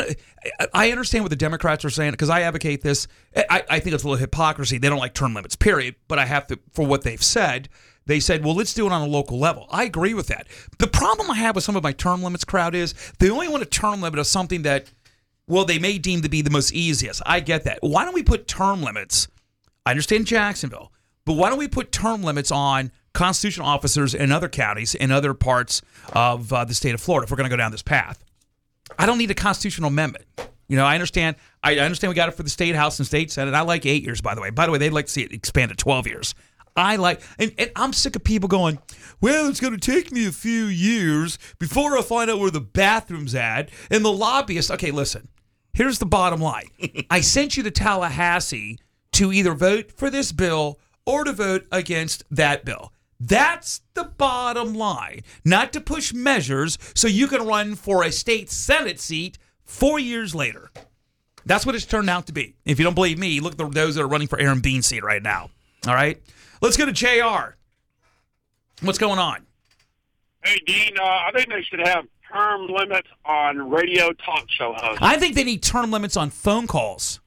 Speaker 12: I understand what the Democrats are saying because I advocate this. I think it's a little hypocrisy. They don't like term limits, period. But I have to, for what they've said, they said, well, let's do it on a local level. I agree with that. The problem I have with some of my term limits crowd is they only want a term limit of something that, well, they may deem to be the most easiest. I get that. Why don't we put term limits? I understand Jacksonville, but why don't we put term limits on constitutional officers in other counties, in other parts of the state of Florida if we're going to go down this path? I don't need a constitutional amendment. I understand. I understand we got it for the state house and state senate. I like 8 years, by the way. By the way, they'd like to see it expand to 12 years. And I'm sick of people going, well, it's going to take me a few years before I find out where the bathroom's at and the lobbyist. Okay, listen, here's the bottom line. I sent you to Tallahassee to either vote for this bill or to vote against that bill. That's the bottom line. Not to push measures so you can run for a state senate seat 4 years later. That's what it's turned out to be. If you don't believe me, look at those that are running for Aaron Bean's seat right now. All right? Let's go to JR. What's going on?
Speaker 14: Hey, Dean, I think they should have term limits on radio talk show hosts.
Speaker 12: I think they need term limits on phone calls.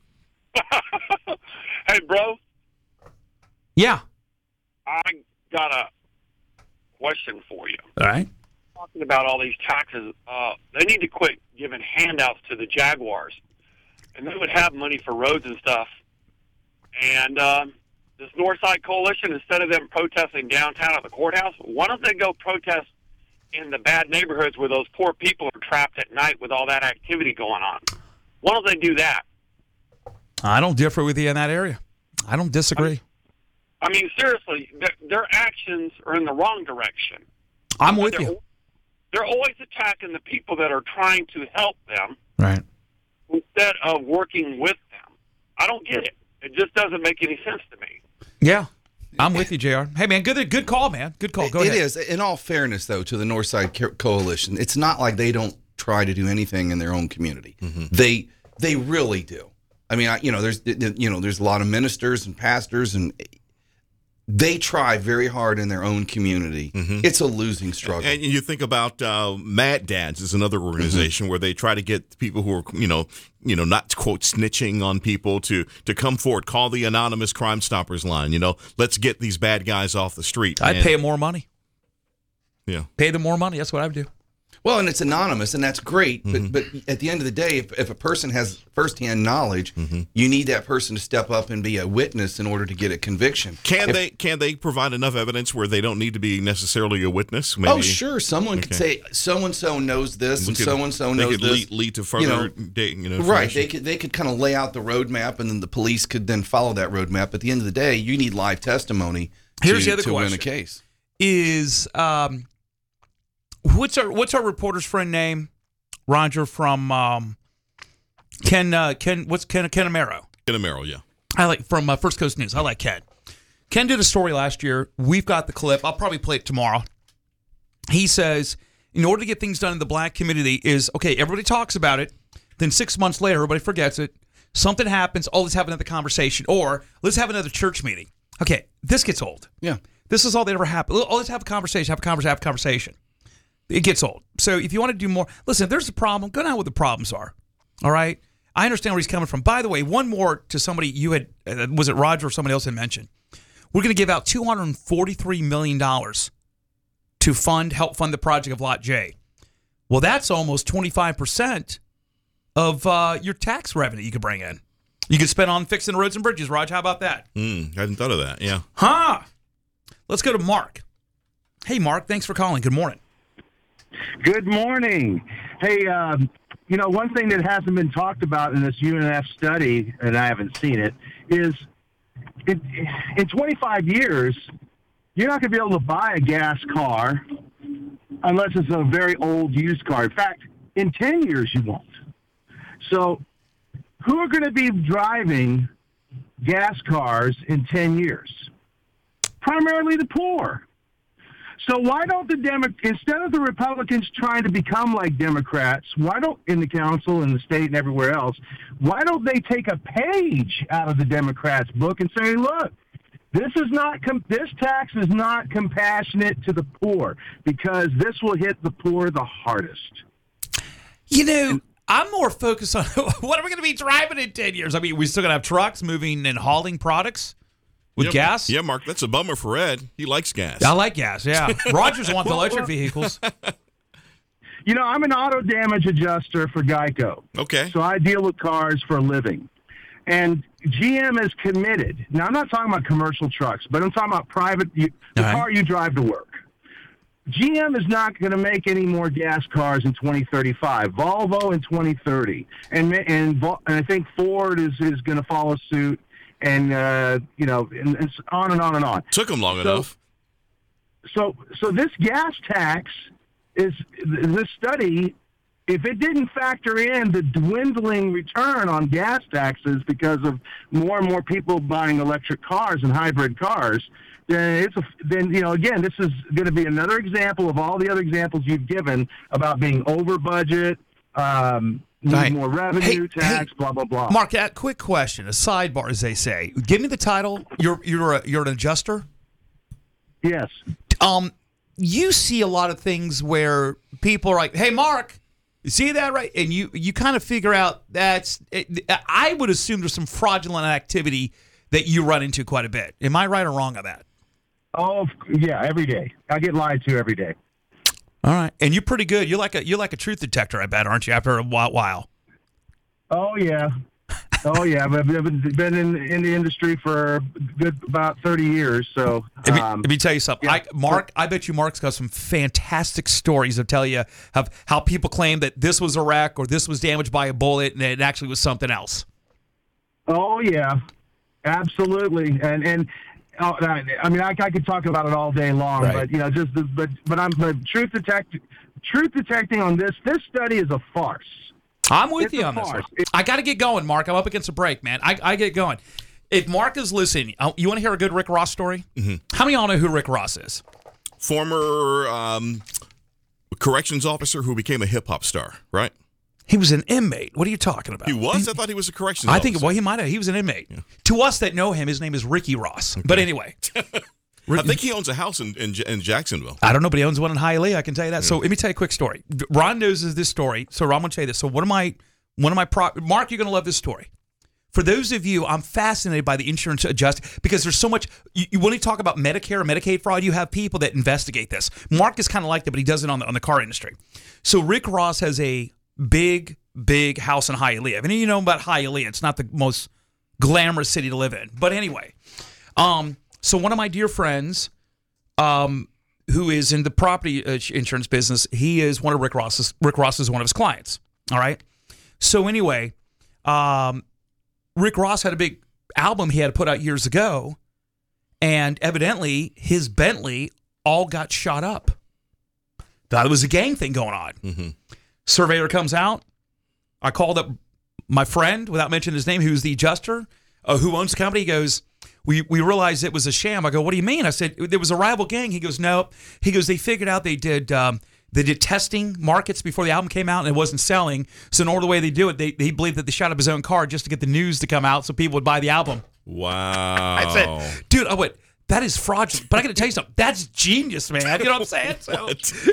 Speaker 14: Hey, bro.
Speaker 12: Yeah.
Speaker 14: I got a question for you.
Speaker 12: All right.
Speaker 14: Talking about all these taxes, they need to quit giving handouts to the Jaguars. And they would have money for roads and stuff. And this Northside Coalition, instead of them protesting downtown at the courthouse, why don't they go protest in the bad neighborhoods where those poor people are trapped at night with all that activity going on? Why don't they do that?
Speaker 12: I don't differ with you in that area. I don't disagree.
Speaker 14: I mean, seriously, their actions are in the wrong direction.
Speaker 12: I'm with you.
Speaker 14: They're always attacking the people that are trying to help them,
Speaker 12: right,
Speaker 14: instead of working with them. I don't get it. It just doesn't make any sense to me.
Speaker 12: Yeah, I'm with you, JR. Hey, man, good call, man. Good call. Go ahead.
Speaker 1: It is. In all fairness, though, to the Northside Coalition, it's not like they don't try to do anything in their own community. Mm-hmm. They really do. I mean, there's a lot of ministers and pastors, and they try very hard in their own community. Mm-hmm. It's a losing struggle.
Speaker 11: And you think about Mad Dads is another organization where they try to get people who are, not quote snitching on people to come forward, call the anonymous Crime Stoppers line. Let's get these bad guys off the street.
Speaker 12: I'd pay them more money.
Speaker 11: Yeah,
Speaker 12: pay them more money. That's what I would do.
Speaker 1: Well, and it's anonymous, and that's great. But at the end of the day, if a person has firsthand knowledge, you need that person to step up and be a witness in order to get a conviction.
Speaker 11: Can they provide enough evidence where they don't need to be necessarily a witness? Maybe?
Speaker 1: Oh, sure. Someone could say so and so knows this, and so and so knows this.
Speaker 11: They could lead to further
Speaker 1: right. They could kind of lay out the roadmap, and then the police could then follow that roadmap. At the end of the day, you need live testimony.
Speaker 12: Here's the other
Speaker 1: to
Speaker 12: question.
Speaker 1: Win a case.
Speaker 12: Is what's our reporter's friend name? Roger from Ken Amaro.
Speaker 11: Ken Amaro, yeah.
Speaker 12: I like from First Coast News. I like Ken. Ken did a story last year. We've got the clip. I'll probably play it tomorrow. He says, in order to get things done in the black community is, okay, everybody talks about it. Then 6 months later, everybody forgets it. Something happens. Oh, let's have another conversation. Or let's have another church meeting. Okay, this gets old.
Speaker 1: Yeah.
Speaker 12: This is all that ever happened. Oh, let's have a conversation, have a conversation. It gets old. So if you want to do more, listen, if there's a problem, go down where the problems are. All right? I understand where he's coming from. By the way, one more to somebody you had, was it Roger or somebody else had mentioned? We're going to give out $243 million to help fund the project of Lot J. Well, that's almost 25% of your tax revenue you could bring in. You could spend on fixing roads and bridges, Roger. How about that?
Speaker 11: I hadn't thought of that, yeah.
Speaker 12: Let's go to Mark. Hey, Mark, thanks for calling. Good morning.
Speaker 15: Good morning. Hey, one thing that hasn't been talked about in this UNF study, and I haven't seen it, is in 25 years, you're not going to be able to buy a gas car unless it's a very old used car. In fact, in 10 years, you won't. So who are going to be driving gas cars in 10 years? Primarily the poor. So why don't instead of the Republicans trying to become like Democrats, in the council and the state and everywhere else, why don't they take a page out of the Democrats' book and say, look, this tax is not compassionate to the poor because this will hit the poor the hardest.
Speaker 12: I'm more focused on what are we going to be driving in 10 years? I mean, we're still going to have trucks moving and hauling products with gas?
Speaker 11: Yeah, Mark, that's a bummer for Ed. He likes gas.
Speaker 12: I like gas, yeah. Rogers wants electric vehicles.
Speaker 15: I'm an auto damage adjuster for Geico.
Speaker 11: Okay.
Speaker 15: So I deal with cars for a living. And GM is committed. Now, I'm not talking about commercial trucks, but I'm talking about the car you drive to work. GM is not going to make any more gas cars in 2035. Volvo in 2030, and I think Ford is going to follow suit, and and on and on and on.
Speaker 11: Took them long enough.
Speaker 15: So this gas tax is this study. If it didn't factor in the dwindling return on gas taxes because of more and more people buying electric cars and hybrid cars, then again, this is going to be another example of all the other examples you've given about being over budget, need more revenue, tax, blah blah blah.
Speaker 12: Mark, a quick question, a sidebar, as they say. Give me the title. You're an adjuster.
Speaker 15: Yes.
Speaker 12: You see a lot of things where people are like, "Hey, Mark, you see that, right?" And you kind of figure out I would assume there's some fraudulent activity that you run into quite a bit. Am I right or wrong on that?
Speaker 15: Oh, yeah, every day. I get lied to every day.
Speaker 12: All right, and you're pretty good. You're like a truth detector, I bet, aren't you? After a while.
Speaker 15: Oh yeah. I've been in the industry for about 30 years. So
Speaker 12: let me tell you something. Yeah. I bet you Mark's got some fantastic stories to tell you of how people claim that this was a wreck or this was damaged by a bullet and it actually was something else.
Speaker 15: Oh yeah, absolutely. And I mean, I could talk about it all day long, right. But I'm truth detecting on this. This study is a farce.
Speaker 12: I'm with you on this one. I got to get going, Mark. I'm up against a break, man. I get going. If Mark is listening, you want to hear a good Rick Ross story? Mm-hmm. How many of y'all know who Rick Ross is?
Speaker 11: Former corrections officer who became a hip-hop star, right?
Speaker 12: He was an inmate. What are you talking about?
Speaker 11: He was? I thought he was a corrections officer.
Speaker 12: He might have. He was an inmate. Yeah. To us that know him, his name is Ricky Ross. Okay. But anyway.
Speaker 11: I think he owns a house in Jacksonville.
Speaker 12: I don't know, but he owns one in Hialeah, I can tell you that. Yeah. So let me tell you a quick story. Ron knows this story. So Ron will tell you this. So Mark, you're going to love this story. for those of you, I'm fascinated by the insurance adjusting because there's so much. When you talk about Medicare or Medicaid fraud, you have people that investigate this. Mark is kind of like that, but he does it on the car industry. So Rick Ross has a big house in Hialeah. I mean, you know about Hialeah. It's not the most glamorous city to live in. But anyway, so one of my dear friends who is in the property insurance business, he is one of Rick Ross's. Rick Ross is one of his clients. All right. So anyway, Rick Ross had a big album he had to put out years ago, and evidently his Bentley all got shot up. Thought it was a gang thing going on.
Speaker 1: Mm-hmm.
Speaker 12: Surveyor comes out. I called up my friend, without mentioning his name, who's the adjuster, who owns the company. He goes, we realized it was a sham. I go, what do you mean? I said, there was a rival gang. He goes, no. He goes, they figured out they did testing markets before the album came out, and it wasn't selling. So in order the way they do it, he believed that they shot up his own car just to get the news to come out so people would buy the album.
Speaker 11: Wow.
Speaker 12: I said, dude, I went, that is fraudulent. But I got to tell you something. That's genius, man. You know what I'm saying? So,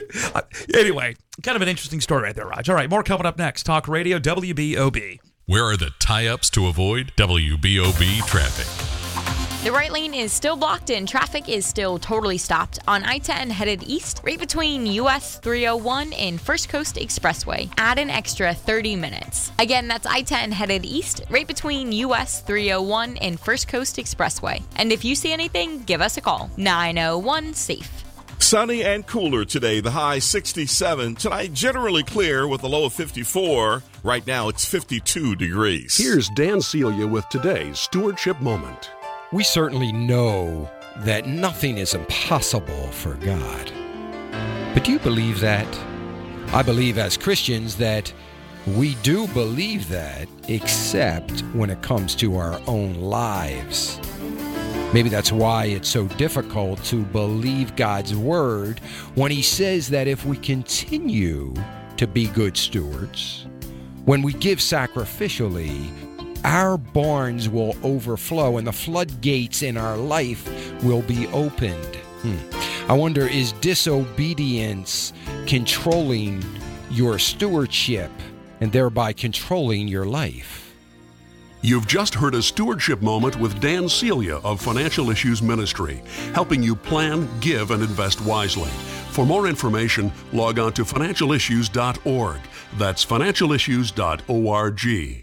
Speaker 12: anyway, kind of an interesting story right there, Raj. All right, more coming up next. Talk Radio, WBOB.
Speaker 4: Where are the tie-ups to avoid WBOB traffic?
Speaker 10: The right lane is still blocked and traffic is still totally stopped on I-10 headed east, right between US 301 and First Coast Expressway. Add an extra 30 minutes. Again, that's I-10 headed east, right between US 301 and First Coast Expressway. And if you see anything, give us a call. 901-SAFE.
Speaker 11: Sunny and cooler today, the high 67. Tonight, generally clear with a low of 54. Right now, it's 52 degrees.
Speaker 16: Here's Dan Celia with today's Stewardship Moment.
Speaker 17: We certainly know that nothing is impossible for God. But do you believe that? I believe as Christians that we do believe that, except when it comes to our own lives. Maybe that's why it's so difficult to believe God's word when he says that if we continue to be good stewards, when we give sacrificially, our barns will overflow and the floodgates in our life will be opened. I wonder, is disobedience controlling your stewardship and thereby controlling your life?
Speaker 16: You've just heard a Stewardship Moment with Dan Celia of Financial Issues Ministry, helping you plan, give, and invest wisely. For more information, log on to financialissues.org. That's financialissues.org.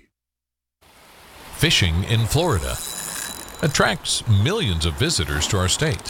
Speaker 4: Fishing in Florida attracts millions of visitors to our state,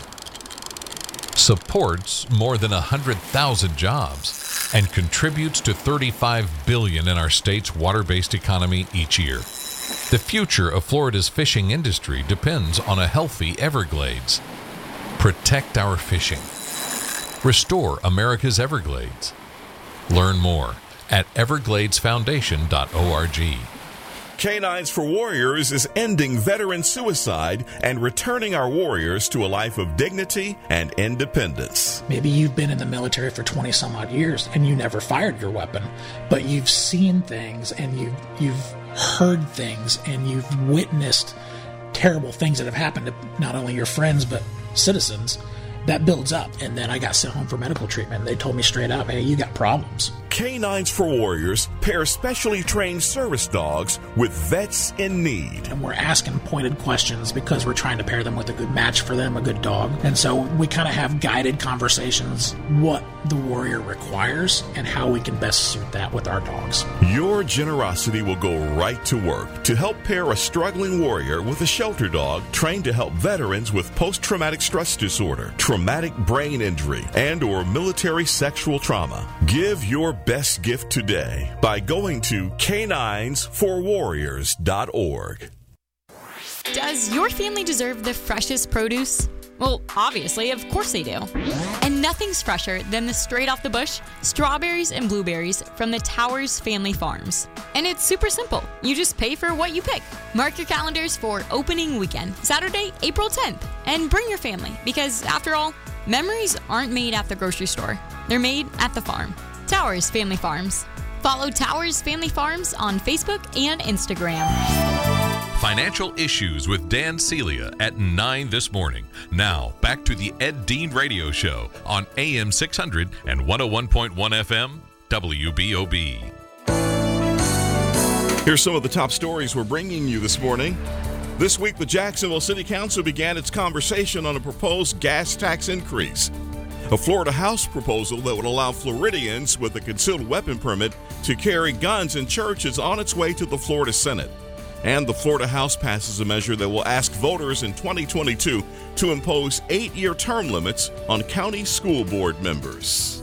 Speaker 4: supports more than 100,000 jobs, and contributes to $35 billion in our state's water-based economy each year. The future of Florida's fishing industry depends on a healthy Everglades. Protect our fishing. Restore America's Everglades. Learn more at evergladesfoundation.org.
Speaker 11: Canines for Warriors is ending veteran suicide and returning our warriors to a life of dignity and independence.
Speaker 18: Maybe you've been in the military for 20 some odd years and you never fired your weapon, but you've seen things and you've heard things and you've witnessed terrible things that have happened to not only your friends but citizens. That builds up, and then I got sent home for medical treatment. They told me straight up, hey, you got problems.
Speaker 11: Canines for Warriors pair specially trained service dogs with vets in need.
Speaker 18: And we're asking pointed questions because we're trying to pair them with a good match for them, a good dog. And so we kind of have guided conversations, what the warrior requires and how we can best suit that with our dogs.
Speaker 11: Your generosity will go right to work to help pair a struggling warrior with a shelter dog trained to help veterans with post-traumatic stress disorder, traumatic brain injury, and or military sexual trauma. Give your best gift today by going to caninesforwarriors.org.
Speaker 10: Does your family deserve the freshest produce? Well, obviously, of course they do. And nothing's fresher than the straight off the bush strawberries and blueberries from the Towers Family Farms. And it's super simple. You just pay for what you pick. Mark your calendars for opening weekend, Saturday, April 10th. And bring your family, because after all, memories aren't made at the grocery store. They're made at the farm. Towers Family Farms. Follow Towers Family Farms on Facebook and Instagram.
Speaker 4: Financial Issues with Dan Celia at 9 this morning. Now, back to the Ed Dean Radio Show on AM 600 and 101.1 FM, WBOB.
Speaker 11: Here's some of the top stories we're bringing you this morning. This week, the Jacksonville City Council began its conversation on a proposed gas tax increase. A Florida House proposal that would allow Floridians with a concealed weapon permit to carry guns in church is on its way to the Florida Senate. And the Florida House passes a measure that will ask voters in 2022 to impose 8-year term limits on county school board members.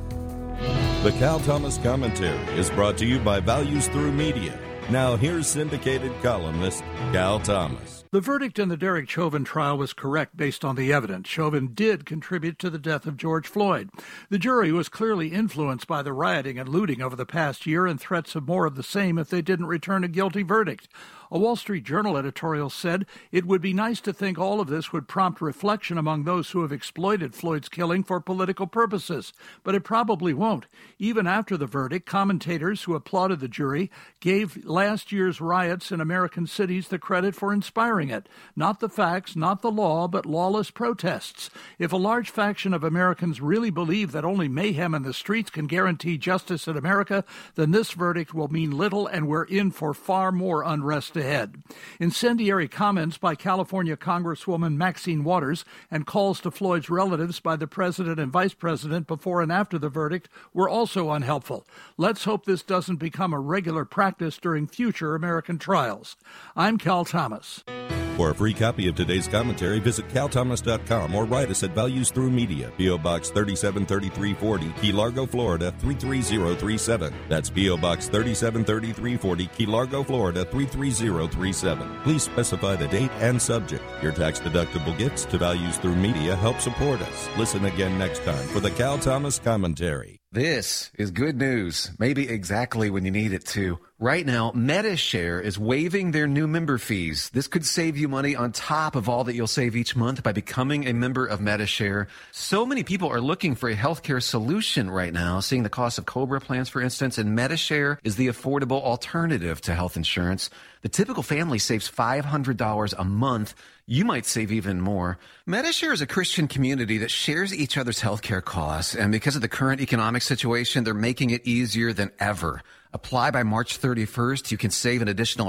Speaker 19: The Cal Thomas Commentary is brought to you by Values Through Media. Now here's syndicated columnist Cal Thomas.
Speaker 20: The verdict in the Derek Chauvin trial was correct based on the evidence. Chauvin did contribute to the death of George Floyd. The jury was clearly influenced by the rioting and looting over the past year and threats of more of the same if they didn't return a guilty verdict. A Wall Street Journal editorial said, "It would be nice to think all of this would prompt reflection among those who have exploited Floyd's killing for political purposes, but it probably won't." Even after the verdict, commentators who applauded the jury gave last year's riots in American cities the credit for inspiring it. Not the facts, not the law, but lawless protests. If a large faction of Americans really believe that only mayhem in the streets can guarantee justice in America, then this verdict will mean little, and we're in for far more unrest ahead. Incendiary comments by California Congresswoman Maxine Waters and calls to Floyd's relatives by the president and vice president before and after the verdict were also unhelpful. Let's hope this doesn't become a regular practice during future American trials. I'm Cal Thomas.
Speaker 19: For a free copy of today's commentary, visit calthomas.com or write us at Values Through Media, P.O. Box 373340, Key Largo, Florida 33037. That's P.O. Box 373340, Key Largo, Florida 33037. Please specify the date and subject. Your tax-deductible gifts to Values Through Media help support us. Listen again next time for the Cal Thomas Commentary.
Speaker 22: This is good news, maybe exactly when you need it to. Right now, Medi-Share is waiving their new member fees. This could save you money on top of all that you'll save each month by becoming a member of Medi-Share. So many people are looking for a healthcare solution right now, seeing the cost of COBRA plans, for instance, and Medi-Share is the affordable alternative to health insurance. The typical family saves $500 a month. You might save even more. Medi-Share is a Christian community that shares each other's healthcare costs, and because of the current economic situation, they're making it easier than ever. Apply by March 31st. You can save an additional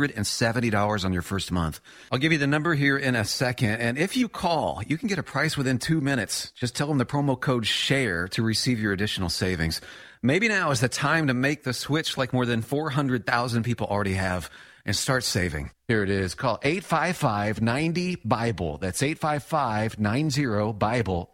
Speaker 22: $170 on your first month. I'll give you the number here in a second, and if you call, you can get a price within 2 minutes. Just tell them the promo code SHARE to receive your additional savings. Maybe now is the time to make the switch like more than 400,000 people already have, and start saving. Here it is. Call 855-90-BIBLE. That's 855-90-BIBLE.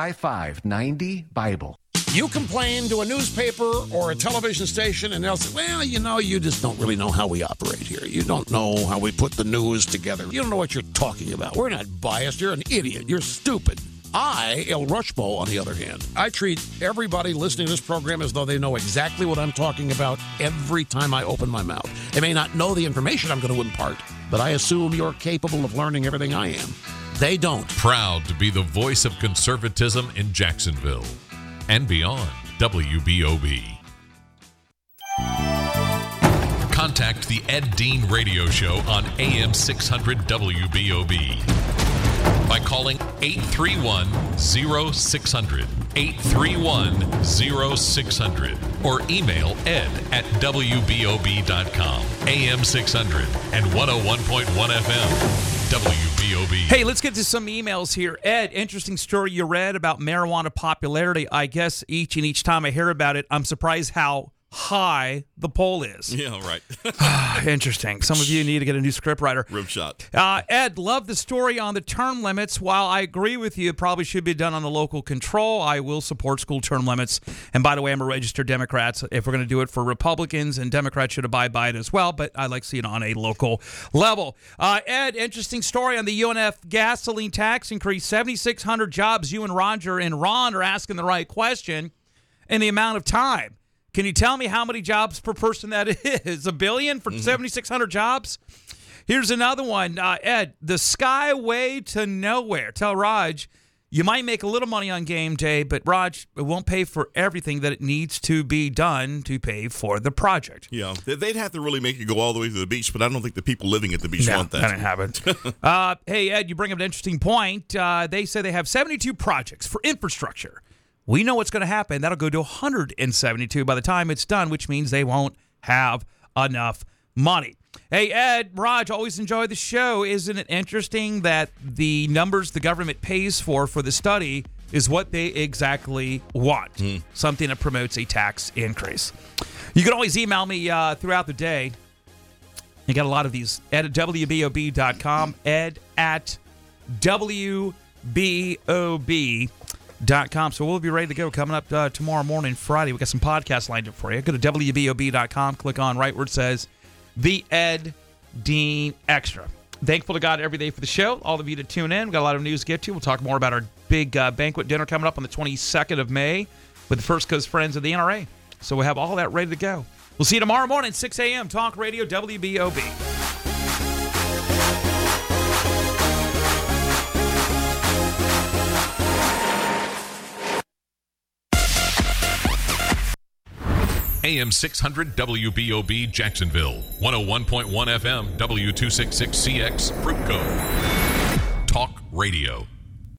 Speaker 22: 855-90-BIBLE.
Speaker 23: You complain to a newspaper or a television station, and they'll say, well, you just don't really know how we operate here. You don't know how we put the news together. You don't know what you're talking about. We're not biased. You're an idiot. You're stupid. I, El Rushbo, on the other hand, I treat everybody listening to this program as though they know exactly what I'm talking about every time I open my mouth. They may not know the information I'm going to impart, but I assume you're capable of learning everything I am. They don't.
Speaker 4: Proud to be the voice of conservatism in Jacksonville and beyond. WBOB. Contact the Ed Dean Radio Show on AM 600 WBOB by calling 831-0600, 831-0600, or email ed@wbob.com. AM 600 and 101.1 FM. WBOB.
Speaker 12: Hey, let's get to some emails here. Ed, interesting story you read about marijuana popularity. I guess each time I hear about it, I'm surprised how high the poll is.
Speaker 11: Yeah, right.
Speaker 12: Interesting. Some of you need to get a new scriptwriter.
Speaker 11: Rim shot.
Speaker 12: Ed, love the story on the term limits. While I agree with you, it probably should be done on the local control, I will support school term limits. And by the way, I'm a registered Democrat. If we're going to do it for Republicans, and Democrats should abide by it as well, but I like to see it on a local level. Ed, interesting story on the UNF gasoline tax increase. 7,600 jobs. You and Roger and Ron are asking the right question in the amount of time. Can you tell me how many jobs per person that is? $1 billion for 7,600 jobs? Here's another one. Ed, the Skyway to Nowhere. Tell Raj, you might make a little money on game day, but Raj, it won't pay for everything that it needs to be done to pay for the project.
Speaker 11: Yeah, they'd have to really make it go all the way to the beach, but I don't think the people living at the beach want that.
Speaker 12: No, I don't have it. Hey, Ed, you bring up an interesting point. They say they have 72 projects for infrastructure. We know what's going to happen. That'll go to 172 by the time it's done, which means they won't have enough money. Hey, Ed, Raj, always enjoy the show. Isn't it interesting that the numbers the government pays for the study is what they exactly want? Something that promotes a tax increase. You can always email me throughout the day. You got a lot of these. Ed at WBOB.com. Ed at WBOB.com. So we'll be ready to go coming up tomorrow morning, Friday. We got some podcasts lined up for you. Go to WBOB.com. Click on right where it says The Ed Dean Extra. Thankful to God every day for the show. All of you to tune in. We've got a lot of news to get to. We'll talk more about our big banquet dinner coming up on the 22nd of May with the First Coast Friends of the NRA. So we'll have all that ready to go. We'll see you tomorrow morning, 6 a.m. Talk Radio WBOB.
Speaker 4: AM 600 WBOB Jacksonville, 101.1 FM W266CX Fruitco. Talk Radio.